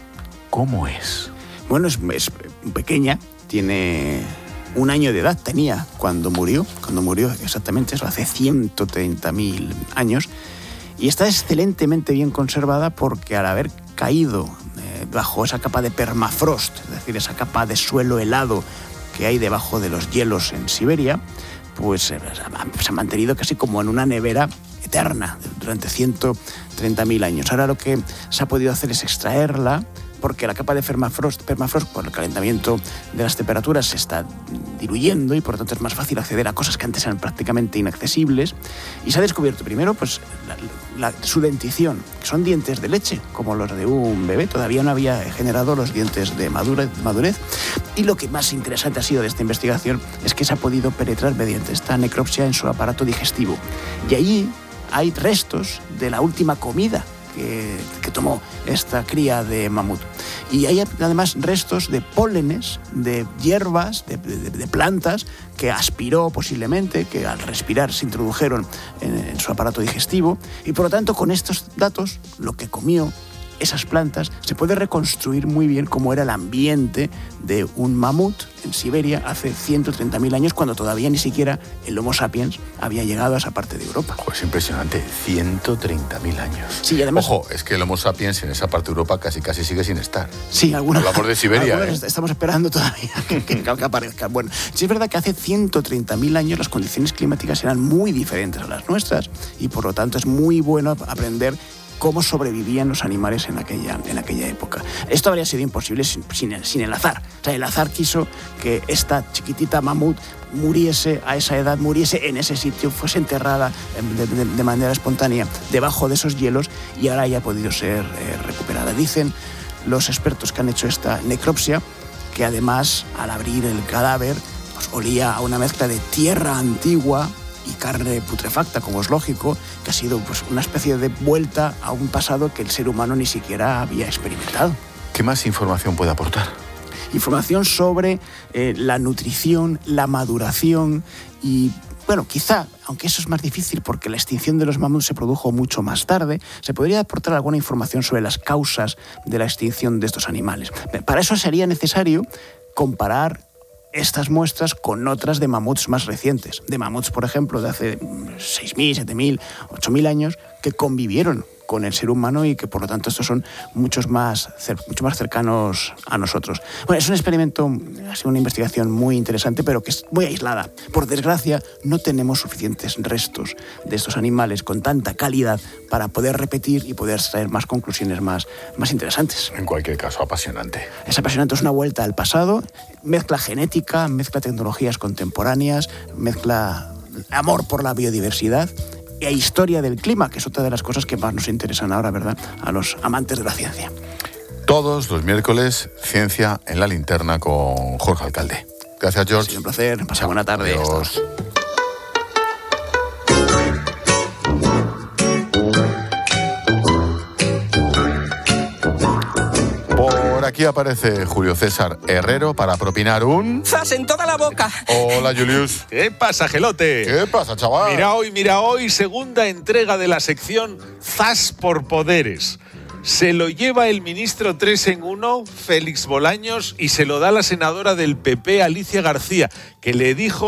¿Cómo es?
Bueno, es, es pequeña, tiene un año de edad, tenía cuando murió, cuando murió exactamente, eso hace ciento treinta mil años, y está excelentemente bien conservada porque al haber caído eh, bajo esa capa de permafrost, es decir, esa capa de suelo helado que hay debajo de los hielos en Siberia, pues eh, se ha mantenido casi como en una nevera eterna durante ciento treinta mil años. Ahora lo que se ha podido hacer es extraerla, porque la capa de permafrost, permafrost por el calentamiento de las temperaturas se está diluyendo y por lo tanto es más fácil acceder a cosas que antes eran prácticamente inaccesibles. Y se ha descubierto primero pues, la, la, su dentición, que son dientes de leche, como los de un bebé. Todavía no había generado los dientes de madurez, madurez. Y lo que más interesante ha sido de esta investigación es que se ha podido penetrar mediante esta necropsia en su aparato digestivo. Y allí hay restos de la última comida Que, que tomó esta cría de mamut. Y hay además restos de pólenes, de hierbas, de, de, de plantas que aspiró posiblemente, que al respirar se introdujeron en, en su aparato digestivo, y por lo tanto con estos datos, lo que comió, esas plantas, se puede reconstruir muy bien cómo era el ambiente de un mamut en Siberia hace ciento treinta mil años, cuando todavía ni siquiera el Homo sapiens había llegado a esa parte de Europa.
Pues impresionante, ciento treinta mil años.
Sí, además,
ojo, es que el Homo sapiens en esa parte de Europa casi casi sigue sin estar.
Sí, algunos.
Hablamos de Siberia. ¿eh?
Estamos esperando todavía que, que, que aparezca. Bueno, sí es verdad que hace ciento treinta mil años las condiciones climáticas eran muy diferentes a las nuestras y por lo tanto es muy bueno aprender cómo sobrevivían los animales en aquella, en aquella época. Esto habría sido imposible sin, sin, el, sin el azar. O sea, el azar quiso que esta chiquitita mamut muriese a esa edad, muriese en ese sitio, fuese enterrada de, de, de manera espontánea debajo de esos hielos y ahora haya podido ser eh, recuperada. Dicen los expertos que han hecho esta necropsia que además al abrir el cadáver pues, olía a una mezcla de tierra antigua y carne putrefacta, como es lógico, que ha sido pues, una especie de vuelta a un pasado que el ser humano ni siquiera había experimentado.
¿Qué más información puede aportar?
Información sobre eh, la nutrición, la maduración y, bueno, quizá, aunque eso es más difícil porque la extinción de los mamuts se produjo mucho más tarde, se podría aportar alguna información sobre las causas de la extinción de estos animales. Para eso sería necesario comparar estas muestras con otras de mamuts más recientes, de mamuts, por ejemplo, de hace seis mil, siete mil, ocho mil años, que convivieron con el ser humano y que por lo tanto estos son muchos más, mucho más cercanos a nosotros. Bueno, es un experimento, ha sido una investigación muy interesante, pero que es muy aislada. Por desgracia, no tenemos suficientes restos de estos animales con tanta calidad para poder repetir y poder extraer más conclusiones más, más interesantes.
En cualquier caso, apasionante.
Es apasionante, es una vuelta al pasado, mezcla genética, mezcla tecnologías contemporáneas, mezcla amor por la biodiversidad e historia del clima, que es otra de las cosas que más nos interesan ahora, ¿verdad?, a los amantes de la ciencia.
Todos los miércoles, Ciencia en la Linterna con Jorge Alcalde. Gracias, George.
Sí, un placer. Pasa buena tarde.
Adiós. Por aquí aparece Julio César Herrero para propinar un...
¡Zas en toda la boca!
Hola, Julius.
¿Qué pasa, Gelote?
¿Qué pasa, chaval?
Mira hoy, mira hoy, segunda entrega de la sección Zas por Poderes. Se lo lleva el ministro tres en uno, Félix Bolaños, y se lo da la senadora del P P, Alicia García, que le dijo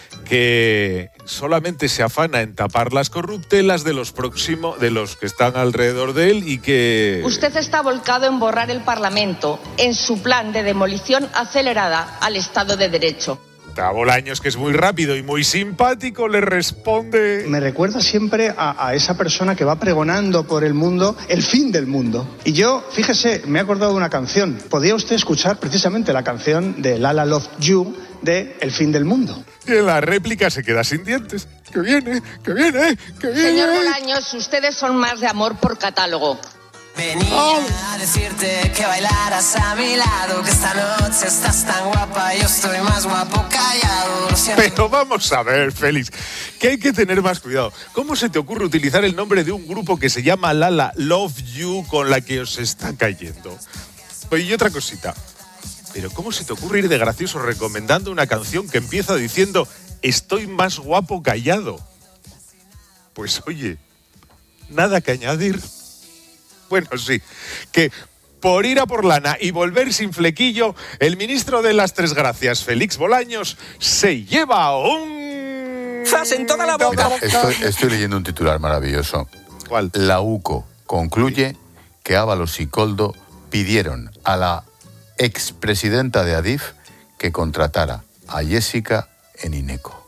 que solamente se afana en tapar las corruptelas de los próximos, de los que están alrededor de él y que...
Usted está volcado en borrar el Parlamento en su plan de demolición acelerada al Estado de Derecho.
A Bolaños, que es muy rápido y muy simpático, le responde...
Me recuerda siempre a, a esa persona que va pregonando por el mundo el fin del mundo. Y yo, fíjese, me he acordado de una canción. Podía usted escuchar precisamente la canción de Lala Love You de El fin del mundo.
Y en la réplica se queda sin dientes. ¡Que viene, que viene, que viene!
Señor Bolaños, ustedes son más de amor por catálogo.
Venía oh. a decirte que bailaras a mi lado, que esta noche estás tan guapa, yo estoy más guapo callado.
Pero vamos a ver, Félix, que hay que tener más cuidado. ¿Cómo se te ocurre utilizar el nombre de un grupo que se llama Lala Love You con la que os está cayendo? Y otra cosita, pero ¿cómo se te ocurre ir de gracioso recomendando una canción que empieza diciendo estoy más guapo callado? Pues oye, nada que añadir. Bueno, sí, que por ir a por lana y volver sin flequillo, el ministro de las Tres Gracias, Félix Bolaños, se lleva un...
¡Zas en toda la boca!
Mira, estoy, estoy leyendo un titular maravilloso.
¿Cuál?
La UCO concluye que Ábalos y Koldo pidieron a la expresidenta de Adif que contratara a Jessica en Ineco.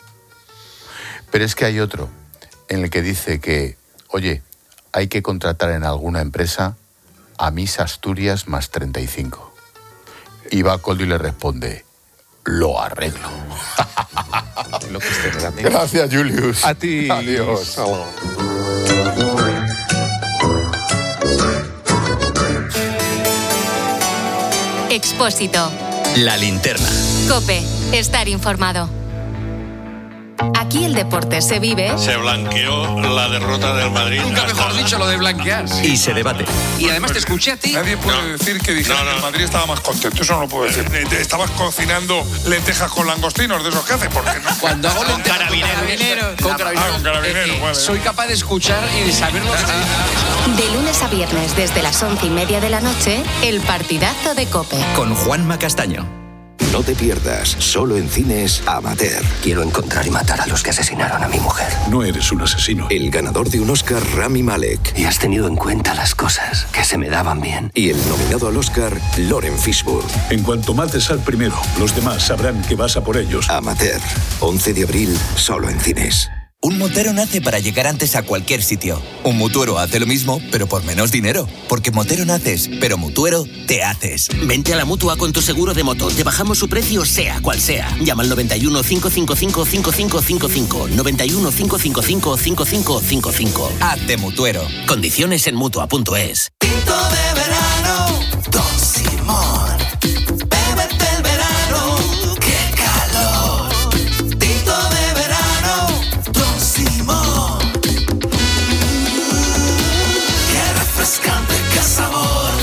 Pero es que hay otro en el que dice que, oye, hay que contratar en alguna empresa a Miss Asturias más treinta y cinco. Y va Koldo y le responde, lo arreglo.
Lo que esté,
gracias, Julius.
A ti.
Adiós.
Expósito.
La Linterna.
COPE. Estar informado. Aquí el deporte se vive...
Se blanqueó la derrota del Madrid.
Nunca mejor dicho lo de blanquear. Sí.
Y se debate.
Y además te escuché a ti.
Nadie puede no. decir que dijera no, no. que el Madrid estaba más contento. Eso no lo puedo decir. Estabas cocinando lentejas con langostinos, de esos que hace. Porque no.
Cuando hago lentejas
con carabineros.
Con carabineros.
Ah, con carabineros.
Eh, eh,
vale.
Soy capaz de escuchar y de saber lo que se dice.
De lunes a viernes, desde las once y media de la noche, el partidazo de COPE.
Con Juanma Castaño.
No te pierdas, solo en cines Amateur.
Quiero encontrar y matar a los que asesinaron a mi mujer.
No eres un asesino. El ganador de un Oscar, Rami Malek.
Y has tenido en cuenta las cosas que se me daban bien.
Y el nominado al Oscar, Loren Fishburne.
En cuanto mates al primero, los demás sabrán que vas a por ellos.
Amateur, once de abril, solo en cines.
Un motero nace para llegar antes a cualquier sitio. Un mutuero hace lo mismo, pero por menos dinero. Porque motero naces, pero mutuero te haces.
Vente a la Mutua con tu seguro de moto. Te bajamos su precio, sea cual sea. Llama al noventa y uno, cinco cinco cinco, cinco cinco cinco cinco. noventa y uno, cinco cinco cinco, cinco cinco cinco cinco.
Hazte mutuero.
Condiciones en mutua punto es.
Tinto de verano, Don Simón. Bébete el verano, qué calor. Tinto de verano, Don Simón. Qué refrescante, qué sabor.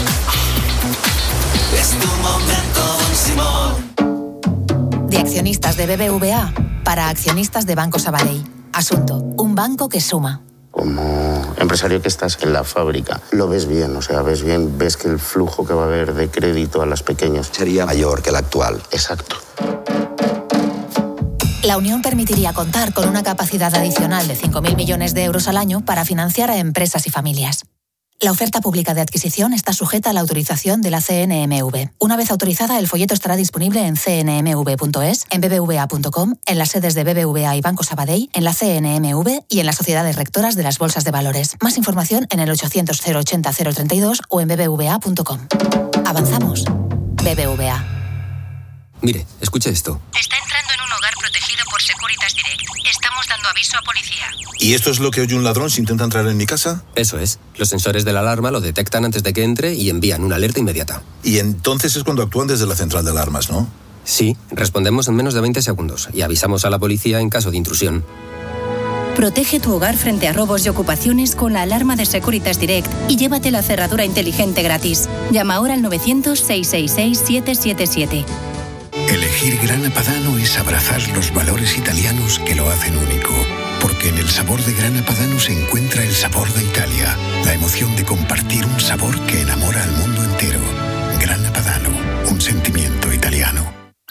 Es tu momento, Don Simón.
De accionistas de B B V A para accionistas de Banco Sabadell. Asunto, un banco que suma.
Como empresario que estás en la fábrica, lo ves bien, o sea, ves bien, ves que el flujo que va a haber de crédito a las pequeñas
sería mayor que el actual.
Exacto.
La unión permitiría contar con una capacidad adicional de cinco mil millones de euros al año para financiar a empresas y familias. La oferta pública de adquisición está sujeta a la autorización de la C N M V. Una vez autorizada, el folleto estará disponible en c n m v punto es, en b b v a punto com, en las sedes de B B V A y Banco Sabadell, en la C N M V y en las sociedades rectoras de las bolsas de valores. Más información en el ochocientos cero ochenta cero treinta y dos o en b b v a punto com. Avanzamos. B B V A.
Mire, escuche esto.
Está entrando en un hogar protegido por Securitas Direct. Estamos dando aviso a policía.
¿Y esto es lo que oye un ladrón si intenta entrar en mi casa?
Eso es. Los sensores de la alarma lo detectan antes de que entre y envían una alerta inmediata.
Y entonces es cuando actúan desde la central de alarmas, ¿no?
Sí, respondemos en menos de veinte segundos y avisamos a la policía en caso de intrusión.
Protege tu hogar frente a robos y ocupaciones con la alarma de Securitas Direct y llévate la cerradura inteligente gratis. Llama ahora al novecientos, seiscientos sesenta y seis, siete siete siete.
Elegir Grana Padano es abrazar los valores italianos que lo hacen único. Porque en el sabor de Grana Padano se encuentra el sabor de Italia, la emoción de compartir un sabor que enamora al mundo entero. Grana Padano, un sentimiento italiano.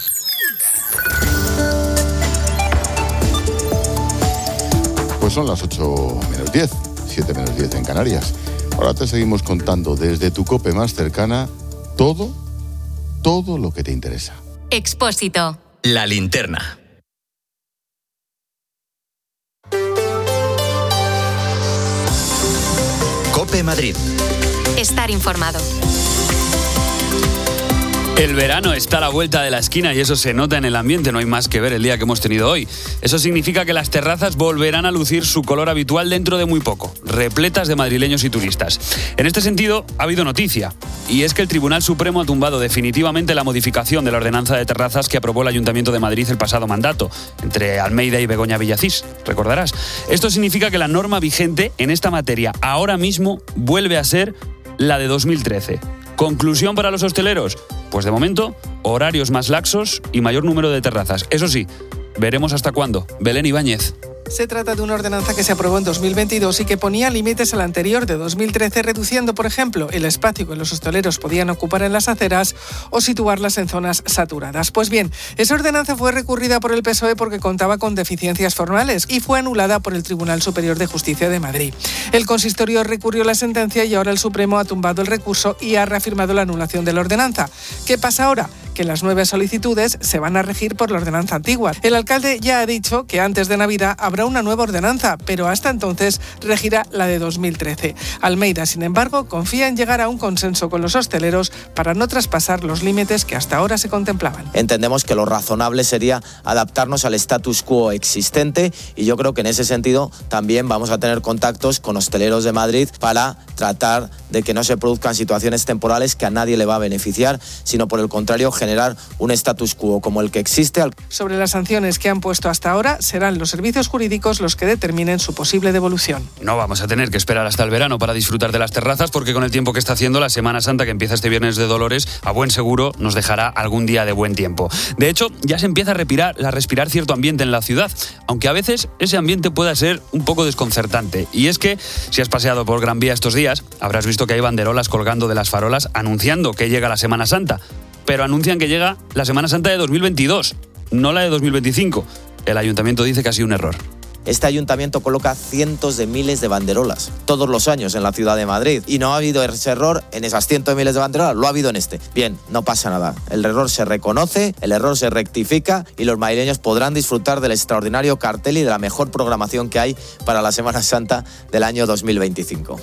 Pues son las ocho menos diez, siete menos diez en Canarias. Ahora te seguimos contando desde tu COPE más cercana todo, todo lo que te interesa.
Expósito.
La linterna. COPE Madrid.
Estar informado.
El verano está a la vuelta de la esquina y eso se nota en el ambiente, no hay más que ver el día que hemos tenido hoy. Eso significa que las terrazas volverán a lucir su color habitual dentro de muy poco, repletas de madrileños y turistas. En este sentido, ha habido noticia, y es que el Tribunal Supremo ha tumbado definitivamente la modificación de la ordenanza de terrazas que aprobó el Ayuntamiento de Madrid el pasado mandato, entre Almeida y Begoña Villacís, recordarás. Esto significa que la norma vigente en esta materia ahora mismo vuelve a ser la de dos mil trece. ¿Conclusión para los hosteleros? Pues de momento, horarios más laxos y mayor número de terrazas. Eso sí, veremos hasta cuándo. Belén Ibáñez.
Se trata de una ordenanza que se aprobó en dos mil veintidós y que ponía límites a la anterior de dos mil trece, reduciendo, por ejemplo, el espacio que los hosteleros podían ocupar en las aceras o situarlas en zonas saturadas. Pues bien, esa ordenanza fue recurrida por el P S O E porque contaba con deficiencias formales y fue anulada por el Tribunal Superior de Justicia de Madrid. El consistorio recurrió la sentencia y ahora el Supremo ha tumbado el recurso y ha reafirmado la anulación de la ordenanza. ¿Qué pasa ahora? Que las nuevas solicitudes se van a regir por la ordenanza antigua. El alcalde ya ha dicho que antes de Navidad habrá una nueva ordenanza, pero hasta entonces regirá la de dos mil trece. Almeida, sin embargo, confía en llegar a un consenso con los hosteleros para no traspasar los límites que hasta ahora se contemplaban.
Entendemos que lo razonable sería adaptarnos al status quo existente y yo creo que en ese sentido también vamos a tener contactos con hosteleros de Madrid para tratar de que no se produzcan situaciones temporales que a nadie le va a beneficiar, sino por el contrario generar un status quo como el que existe.
Sobre las sanciones que han puesto hasta ahora, serán los servicios jurídicos los que determinen su posible devolución.
No vamos a tener que esperar hasta el verano para disfrutar de las terrazas, porque con el tiempo que está haciendo la Semana Santa, que empieza este viernes de Dolores, a buen seguro nos dejará algún día de buen tiempo. De hecho, ya se empieza a respirar, a respirar cierto ambiente en la ciudad, aunque a veces ese ambiente pueda ser un poco desconcertante. Y es que, si has paseado por Gran Vía estos días, habrás visto que hay banderolas colgando de las farolas anunciando que llega la Semana Santa. Pero anuncian que llega la Semana Santa de dos mil veintidós, no la de dos mil veinticinco. El ayuntamiento dice que ha sido un error.
Este ayuntamiento coloca cientos de miles de banderolas todos los años en la ciudad de Madrid y no ha habido ese error en esas cientos de miles de banderolas, lo ha habido en este. Bien, no pasa nada. El error se reconoce, el error se rectifica y los madrileños podrán disfrutar del extraordinario cartel y de la mejor programación que hay para la Semana Santa del año dos mil veinticinco.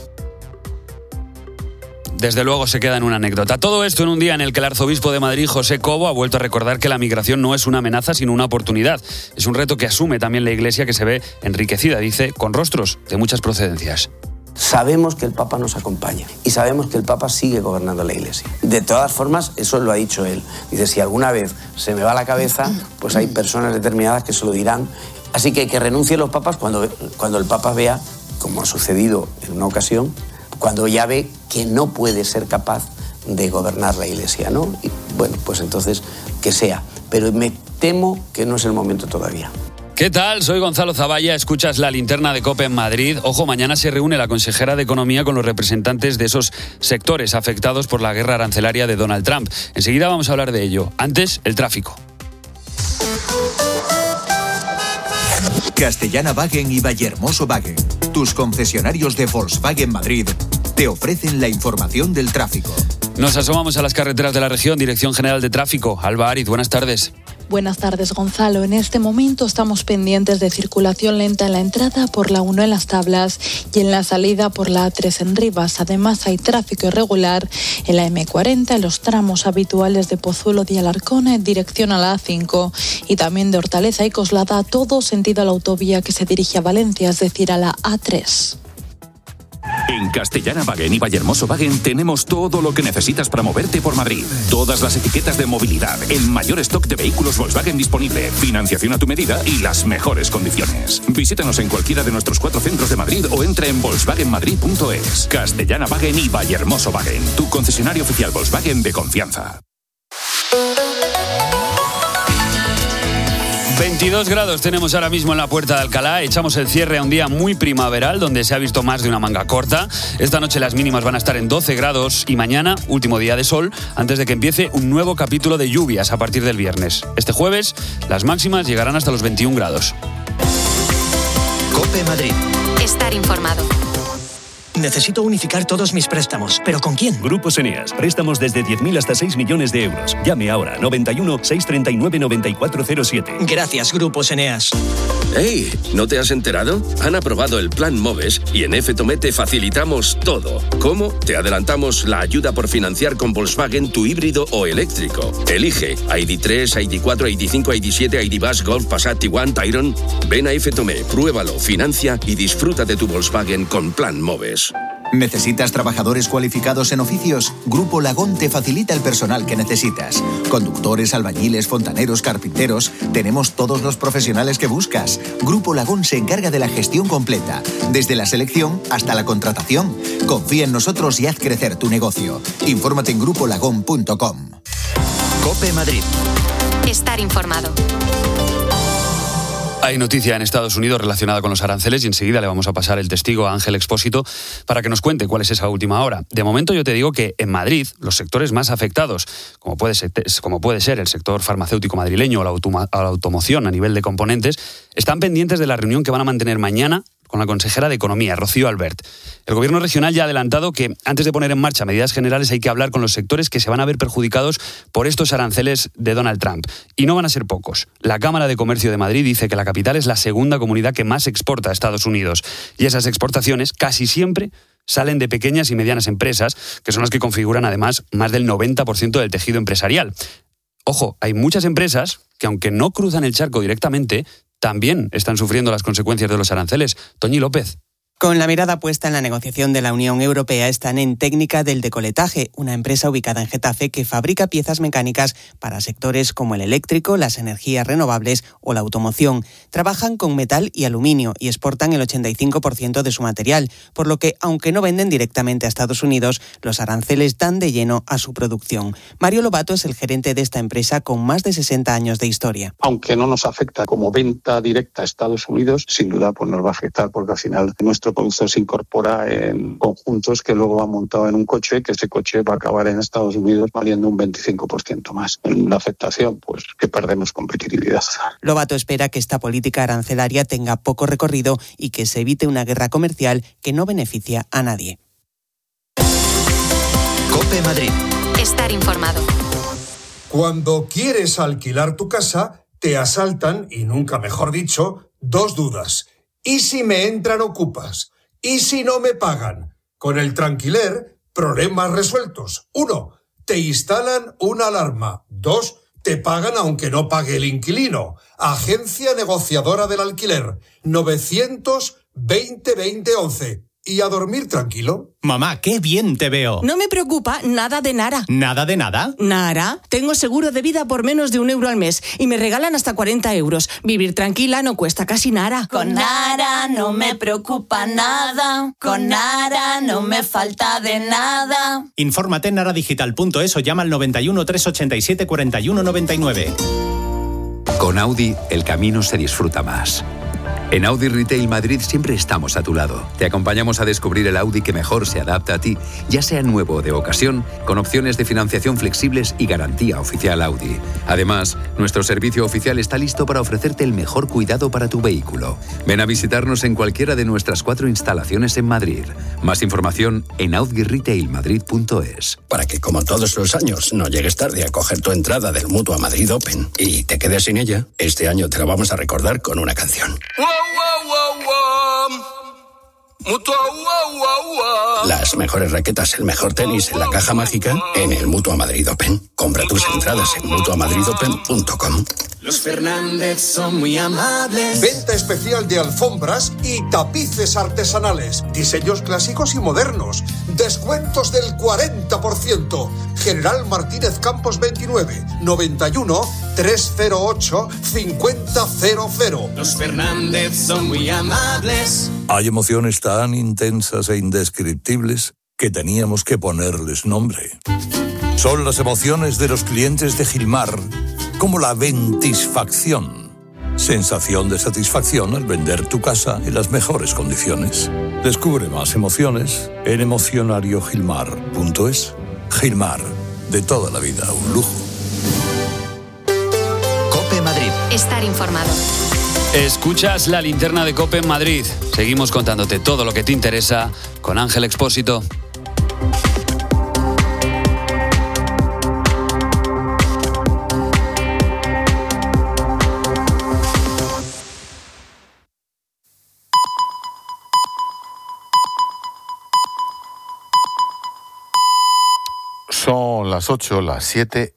Desde luego se queda en una anécdota. Todo esto en un día en el que el arzobispo de Madrid, José Cobo, ha vuelto a recordar que la migración no es una amenaza, sino una oportunidad. Es un reto que asume también la Iglesia, que se ve enriquecida, dice, con rostros de muchas procedencias.
Sabemos que el Papa nos acompaña y sabemos que el Papa sigue gobernando la Iglesia. De todas formas, eso lo ha dicho él. Dice, si alguna vez se me va la cabeza, pues hay personas determinadas que se lo dirán. Así que que renuncien los papas cuando, cuando el Papa vea, como ha sucedido en una ocasión, cuando ya ve que no puede ser capaz de gobernar la Iglesia, ¿no? Y bueno, pues entonces que sea. Pero me temo que no es el momento todavía.
¿Qué tal? Soy Gonzalo Zavalla, escuchas La Linterna de COPE en Madrid. Ojo, mañana se reúne la consejera de Economía con los representantes de esos sectores afectados por la guerra arancelaria de Donald Trump. Enseguida vamos a hablar de ello. Antes, el tráfico.
Castellana-Wagen y Vallehermoso-Wagen, tus concesionarios de Volkswagen Madrid, te ofrecen la información del tráfico.
Nos asomamos a las carreteras de la región. Dirección General de Tráfico. Alba Ariz, buenas tardes.
Buenas tardes, Gonzalo. En este momento estamos pendientes de circulación lenta en la entrada por la uno en Las Tablas y en la salida por la A tres en Rivas. Además, hay tráfico irregular en la eme cuarenta, en los tramos habituales de Pozuelo de Alarcón en dirección a la A cinco y también de Hortaleza y Coslada, todo sentido a la autovía que se dirige a Valencia, es decir, a la A tres.
En Castellana-Wagen y Vallehermoso-Wagen tenemos todo lo que necesitas para moverte por Madrid. Todas las etiquetas de movilidad, el mayor stock de vehículos Volkswagen disponible, financiación a tu medida y las mejores condiciones. Visítanos en cualquiera de nuestros cuatro centros de Madrid o entra en volkswagen madrid punto es. Castellana-Wagen y Vallehermoso-Wagen, tu concesionario oficial Volkswagen de confianza.
veintidós grados tenemos ahora mismo en la Puerta de Alcalá. Echamos el cierre a un día muy primaveral donde se ha visto más de una manga corta. Esta noche las mínimas van a estar en doce grados y mañana, último día de sol, antes de que empiece un nuevo capítulo de lluvias a partir del viernes. Este jueves las máximas llegarán hasta los veintiún grados.
COPE Madrid.
Estar informado.
Necesito unificar todos mis préstamos, ¿pero con quién?
Grupos Eneas, préstamos desde diez mil hasta seis millones de euros. Llame ahora, noventa y uno, seiscientos treinta y nueve, noventa y cuatro cero siete.
Gracias, Grupos Eneas.
¡Hey! ¿No te has enterado? Han aprobado el Plan MOVES y en F Tome te facilitamos todo. ¿Cómo? Te adelantamos la ayuda por financiar con Volkswagen tu híbrido o eléctrico. Elige I D tres, I D cuatro, I D cinco, I D siete, I D Buzz, Golf, Passat, Tiguan, Tayron. Ven a F Tome, pruébalo, financia y disfruta de tu Volkswagen con Plan MOVES.
¿Necesitas trabajadores cualificados en oficios? Grupo Lagón te facilita el personal que necesitas. Conductores, albañiles, fontaneros, carpinteros. Tenemos todos los profesionales que buscas. Grupo Lagón se encarga de la gestión completa, desde la selección hasta la contratación. Confía en nosotros y haz crecer tu negocio. Infórmate en grupo lagón punto com.
COPE Madrid.
Estar informado.
Hay noticia en Estados Unidos relacionada con los aranceles y enseguida le vamos a pasar el testigo a Ángel Expósito para que nos cuente cuál es esa última hora. De momento yo te digo que en Madrid los sectores más afectados, como puede ser, como puede ser el sector farmacéutico madrileño o la, automa, o la automoción a nivel de componentes, están pendientes de la reunión que van a mantener mañana con la consejera de Economía, Rocío Albert. El gobierno regional ya ha adelantado que antes de poner en marcha medidas generales hay que hablar con los sectores que se van a ver perjudicados por estos aranceles de Donald Trump. Y no van a ser pocos. La Cámara de Comercio de Madrid dice que la capital es la segunda comunidad que más exporta a Estados Unidos. Y esas exportaciones casi siempre salen de pequeñas y medianas empresas, que son las que configuran además más del noventa por ciento del tejido empresarial. Ojo, hay muchas empresas que aunque no cruzan el charco directamente, también están sufriendo las consecuencias de los aranceles. Toñi López.
Con la mirada puesta en la negociación de la Unión Europea están en Técnica del Decoletaje, una empresa ubicada en Getafe que fabrica piezas mecánicas para sectores como el eléctrico, las energías renovables o la automoción. Trabajan con metal y aluminio y exportan el ochenta y cinco por ciento de su material, por lo que, aunque no venden directamente a Estados Unidos, los aranceles dan de lleno a su producción. Mario Lobato es el gerente de esta empresa con más de sesenta años de historia.
Aunque no nos afecta como venta directa a Estados Unidos, sin duda pues nos va a afectar porque al final nuestro Nuestro producto se incorpora en conjuntos que luego va montado en un coche, que ese coche va a acabar en Estados Unidos valiendo un veinticinco por ciento más. En una afectación, pues que perdemos competitividad.
Lobato espera que esta política arancelaria tenga poco recorrido y que se evite una guerra comercial que no beneficia a nadie.
COPE Madrid.
Estar informado.
Cuando quieres alquilar tu casa, te asaltan, y nunca mejor dicho, dos dudas. ¿Y si me entran ocupas? ¿Y si no me pagan? Con el Tranquiler, problemas resueltos. Uno, te instalan una alarma. Dos, te pagan aunque no pague el inquilino. Agencia negociadora del alquiler. novecientos veinte veinte once. ¿Y a dormir tranquilo?
Mamá, qué bien te veo.
No me preocupa nada de Nara.
¿Nada de nada?
Nara. Tengo seguro de vida por menos de un euro al mes y me regalan hasta cuarenta euros. Vivir tranquila no cuesta casi nada.
Con Nara no me preocupa nada. Con Nara no me falta de nada.
Infórmate en naradigital punto es o llama al noventa y uno, trescientos ochenta y siete, cuarenta y uno noventa y nueve.
Con Audi, el camino se disfruta más.
En Audi Retail Madrid siempre estamos a tu lado. Te acompañamos a descubrir el Audi que mejor se adapta a ti, ya sea nuevo o de ocasión, con opciones de financiación flexibles y garantía oficial Audi. Además, nuestro servicio oficial está listo para ofrecerte el mejor cuidado para tu vehículo. Ven a visitarnos en cualquiera de nuestras cuatro instalaciones en Madrid. Más información en audi retail madrid punto es.
Para que, como todos los años, no llegues tarde a coger tu entrada del Mutua Madrid Open y te quedes sin ella, este año te lo vamos a recordar con una canción. Las mejores raquetas, el mejor tenis en la caja mágica en el Mutua Madrid Open. Compra tus entradas en mutua madrid open punto com.
Los Fernández son muy amables.
Venta especial de alfombras y tapices artesanales. Diseños clásicos y modernos. Descuentos del cuarenta por ciento. General Martínez Campos veintinueve, noventa y uno, trescientos ocho, cincuenta cero cero.
Los Fernández son muy amables.
Hay emociones tan intensas e indescriptibles que teníamos que ponerles nombre. Son las emociones de los clientes de Gilmar, como la ventisfacción. Sensación de satisfacción al vender tu casa en las mejores condiciones. Descubre más emociones en emocionario gilmar punto es. Gilmar, de toda la vida, un lujo.
COPE Madrid. Estar informado.
Escuchas la linterna de COPE en Madrid. Seguimos contándote todo lo que te interesa con Ángel Expósito.
Son las ocho, las siete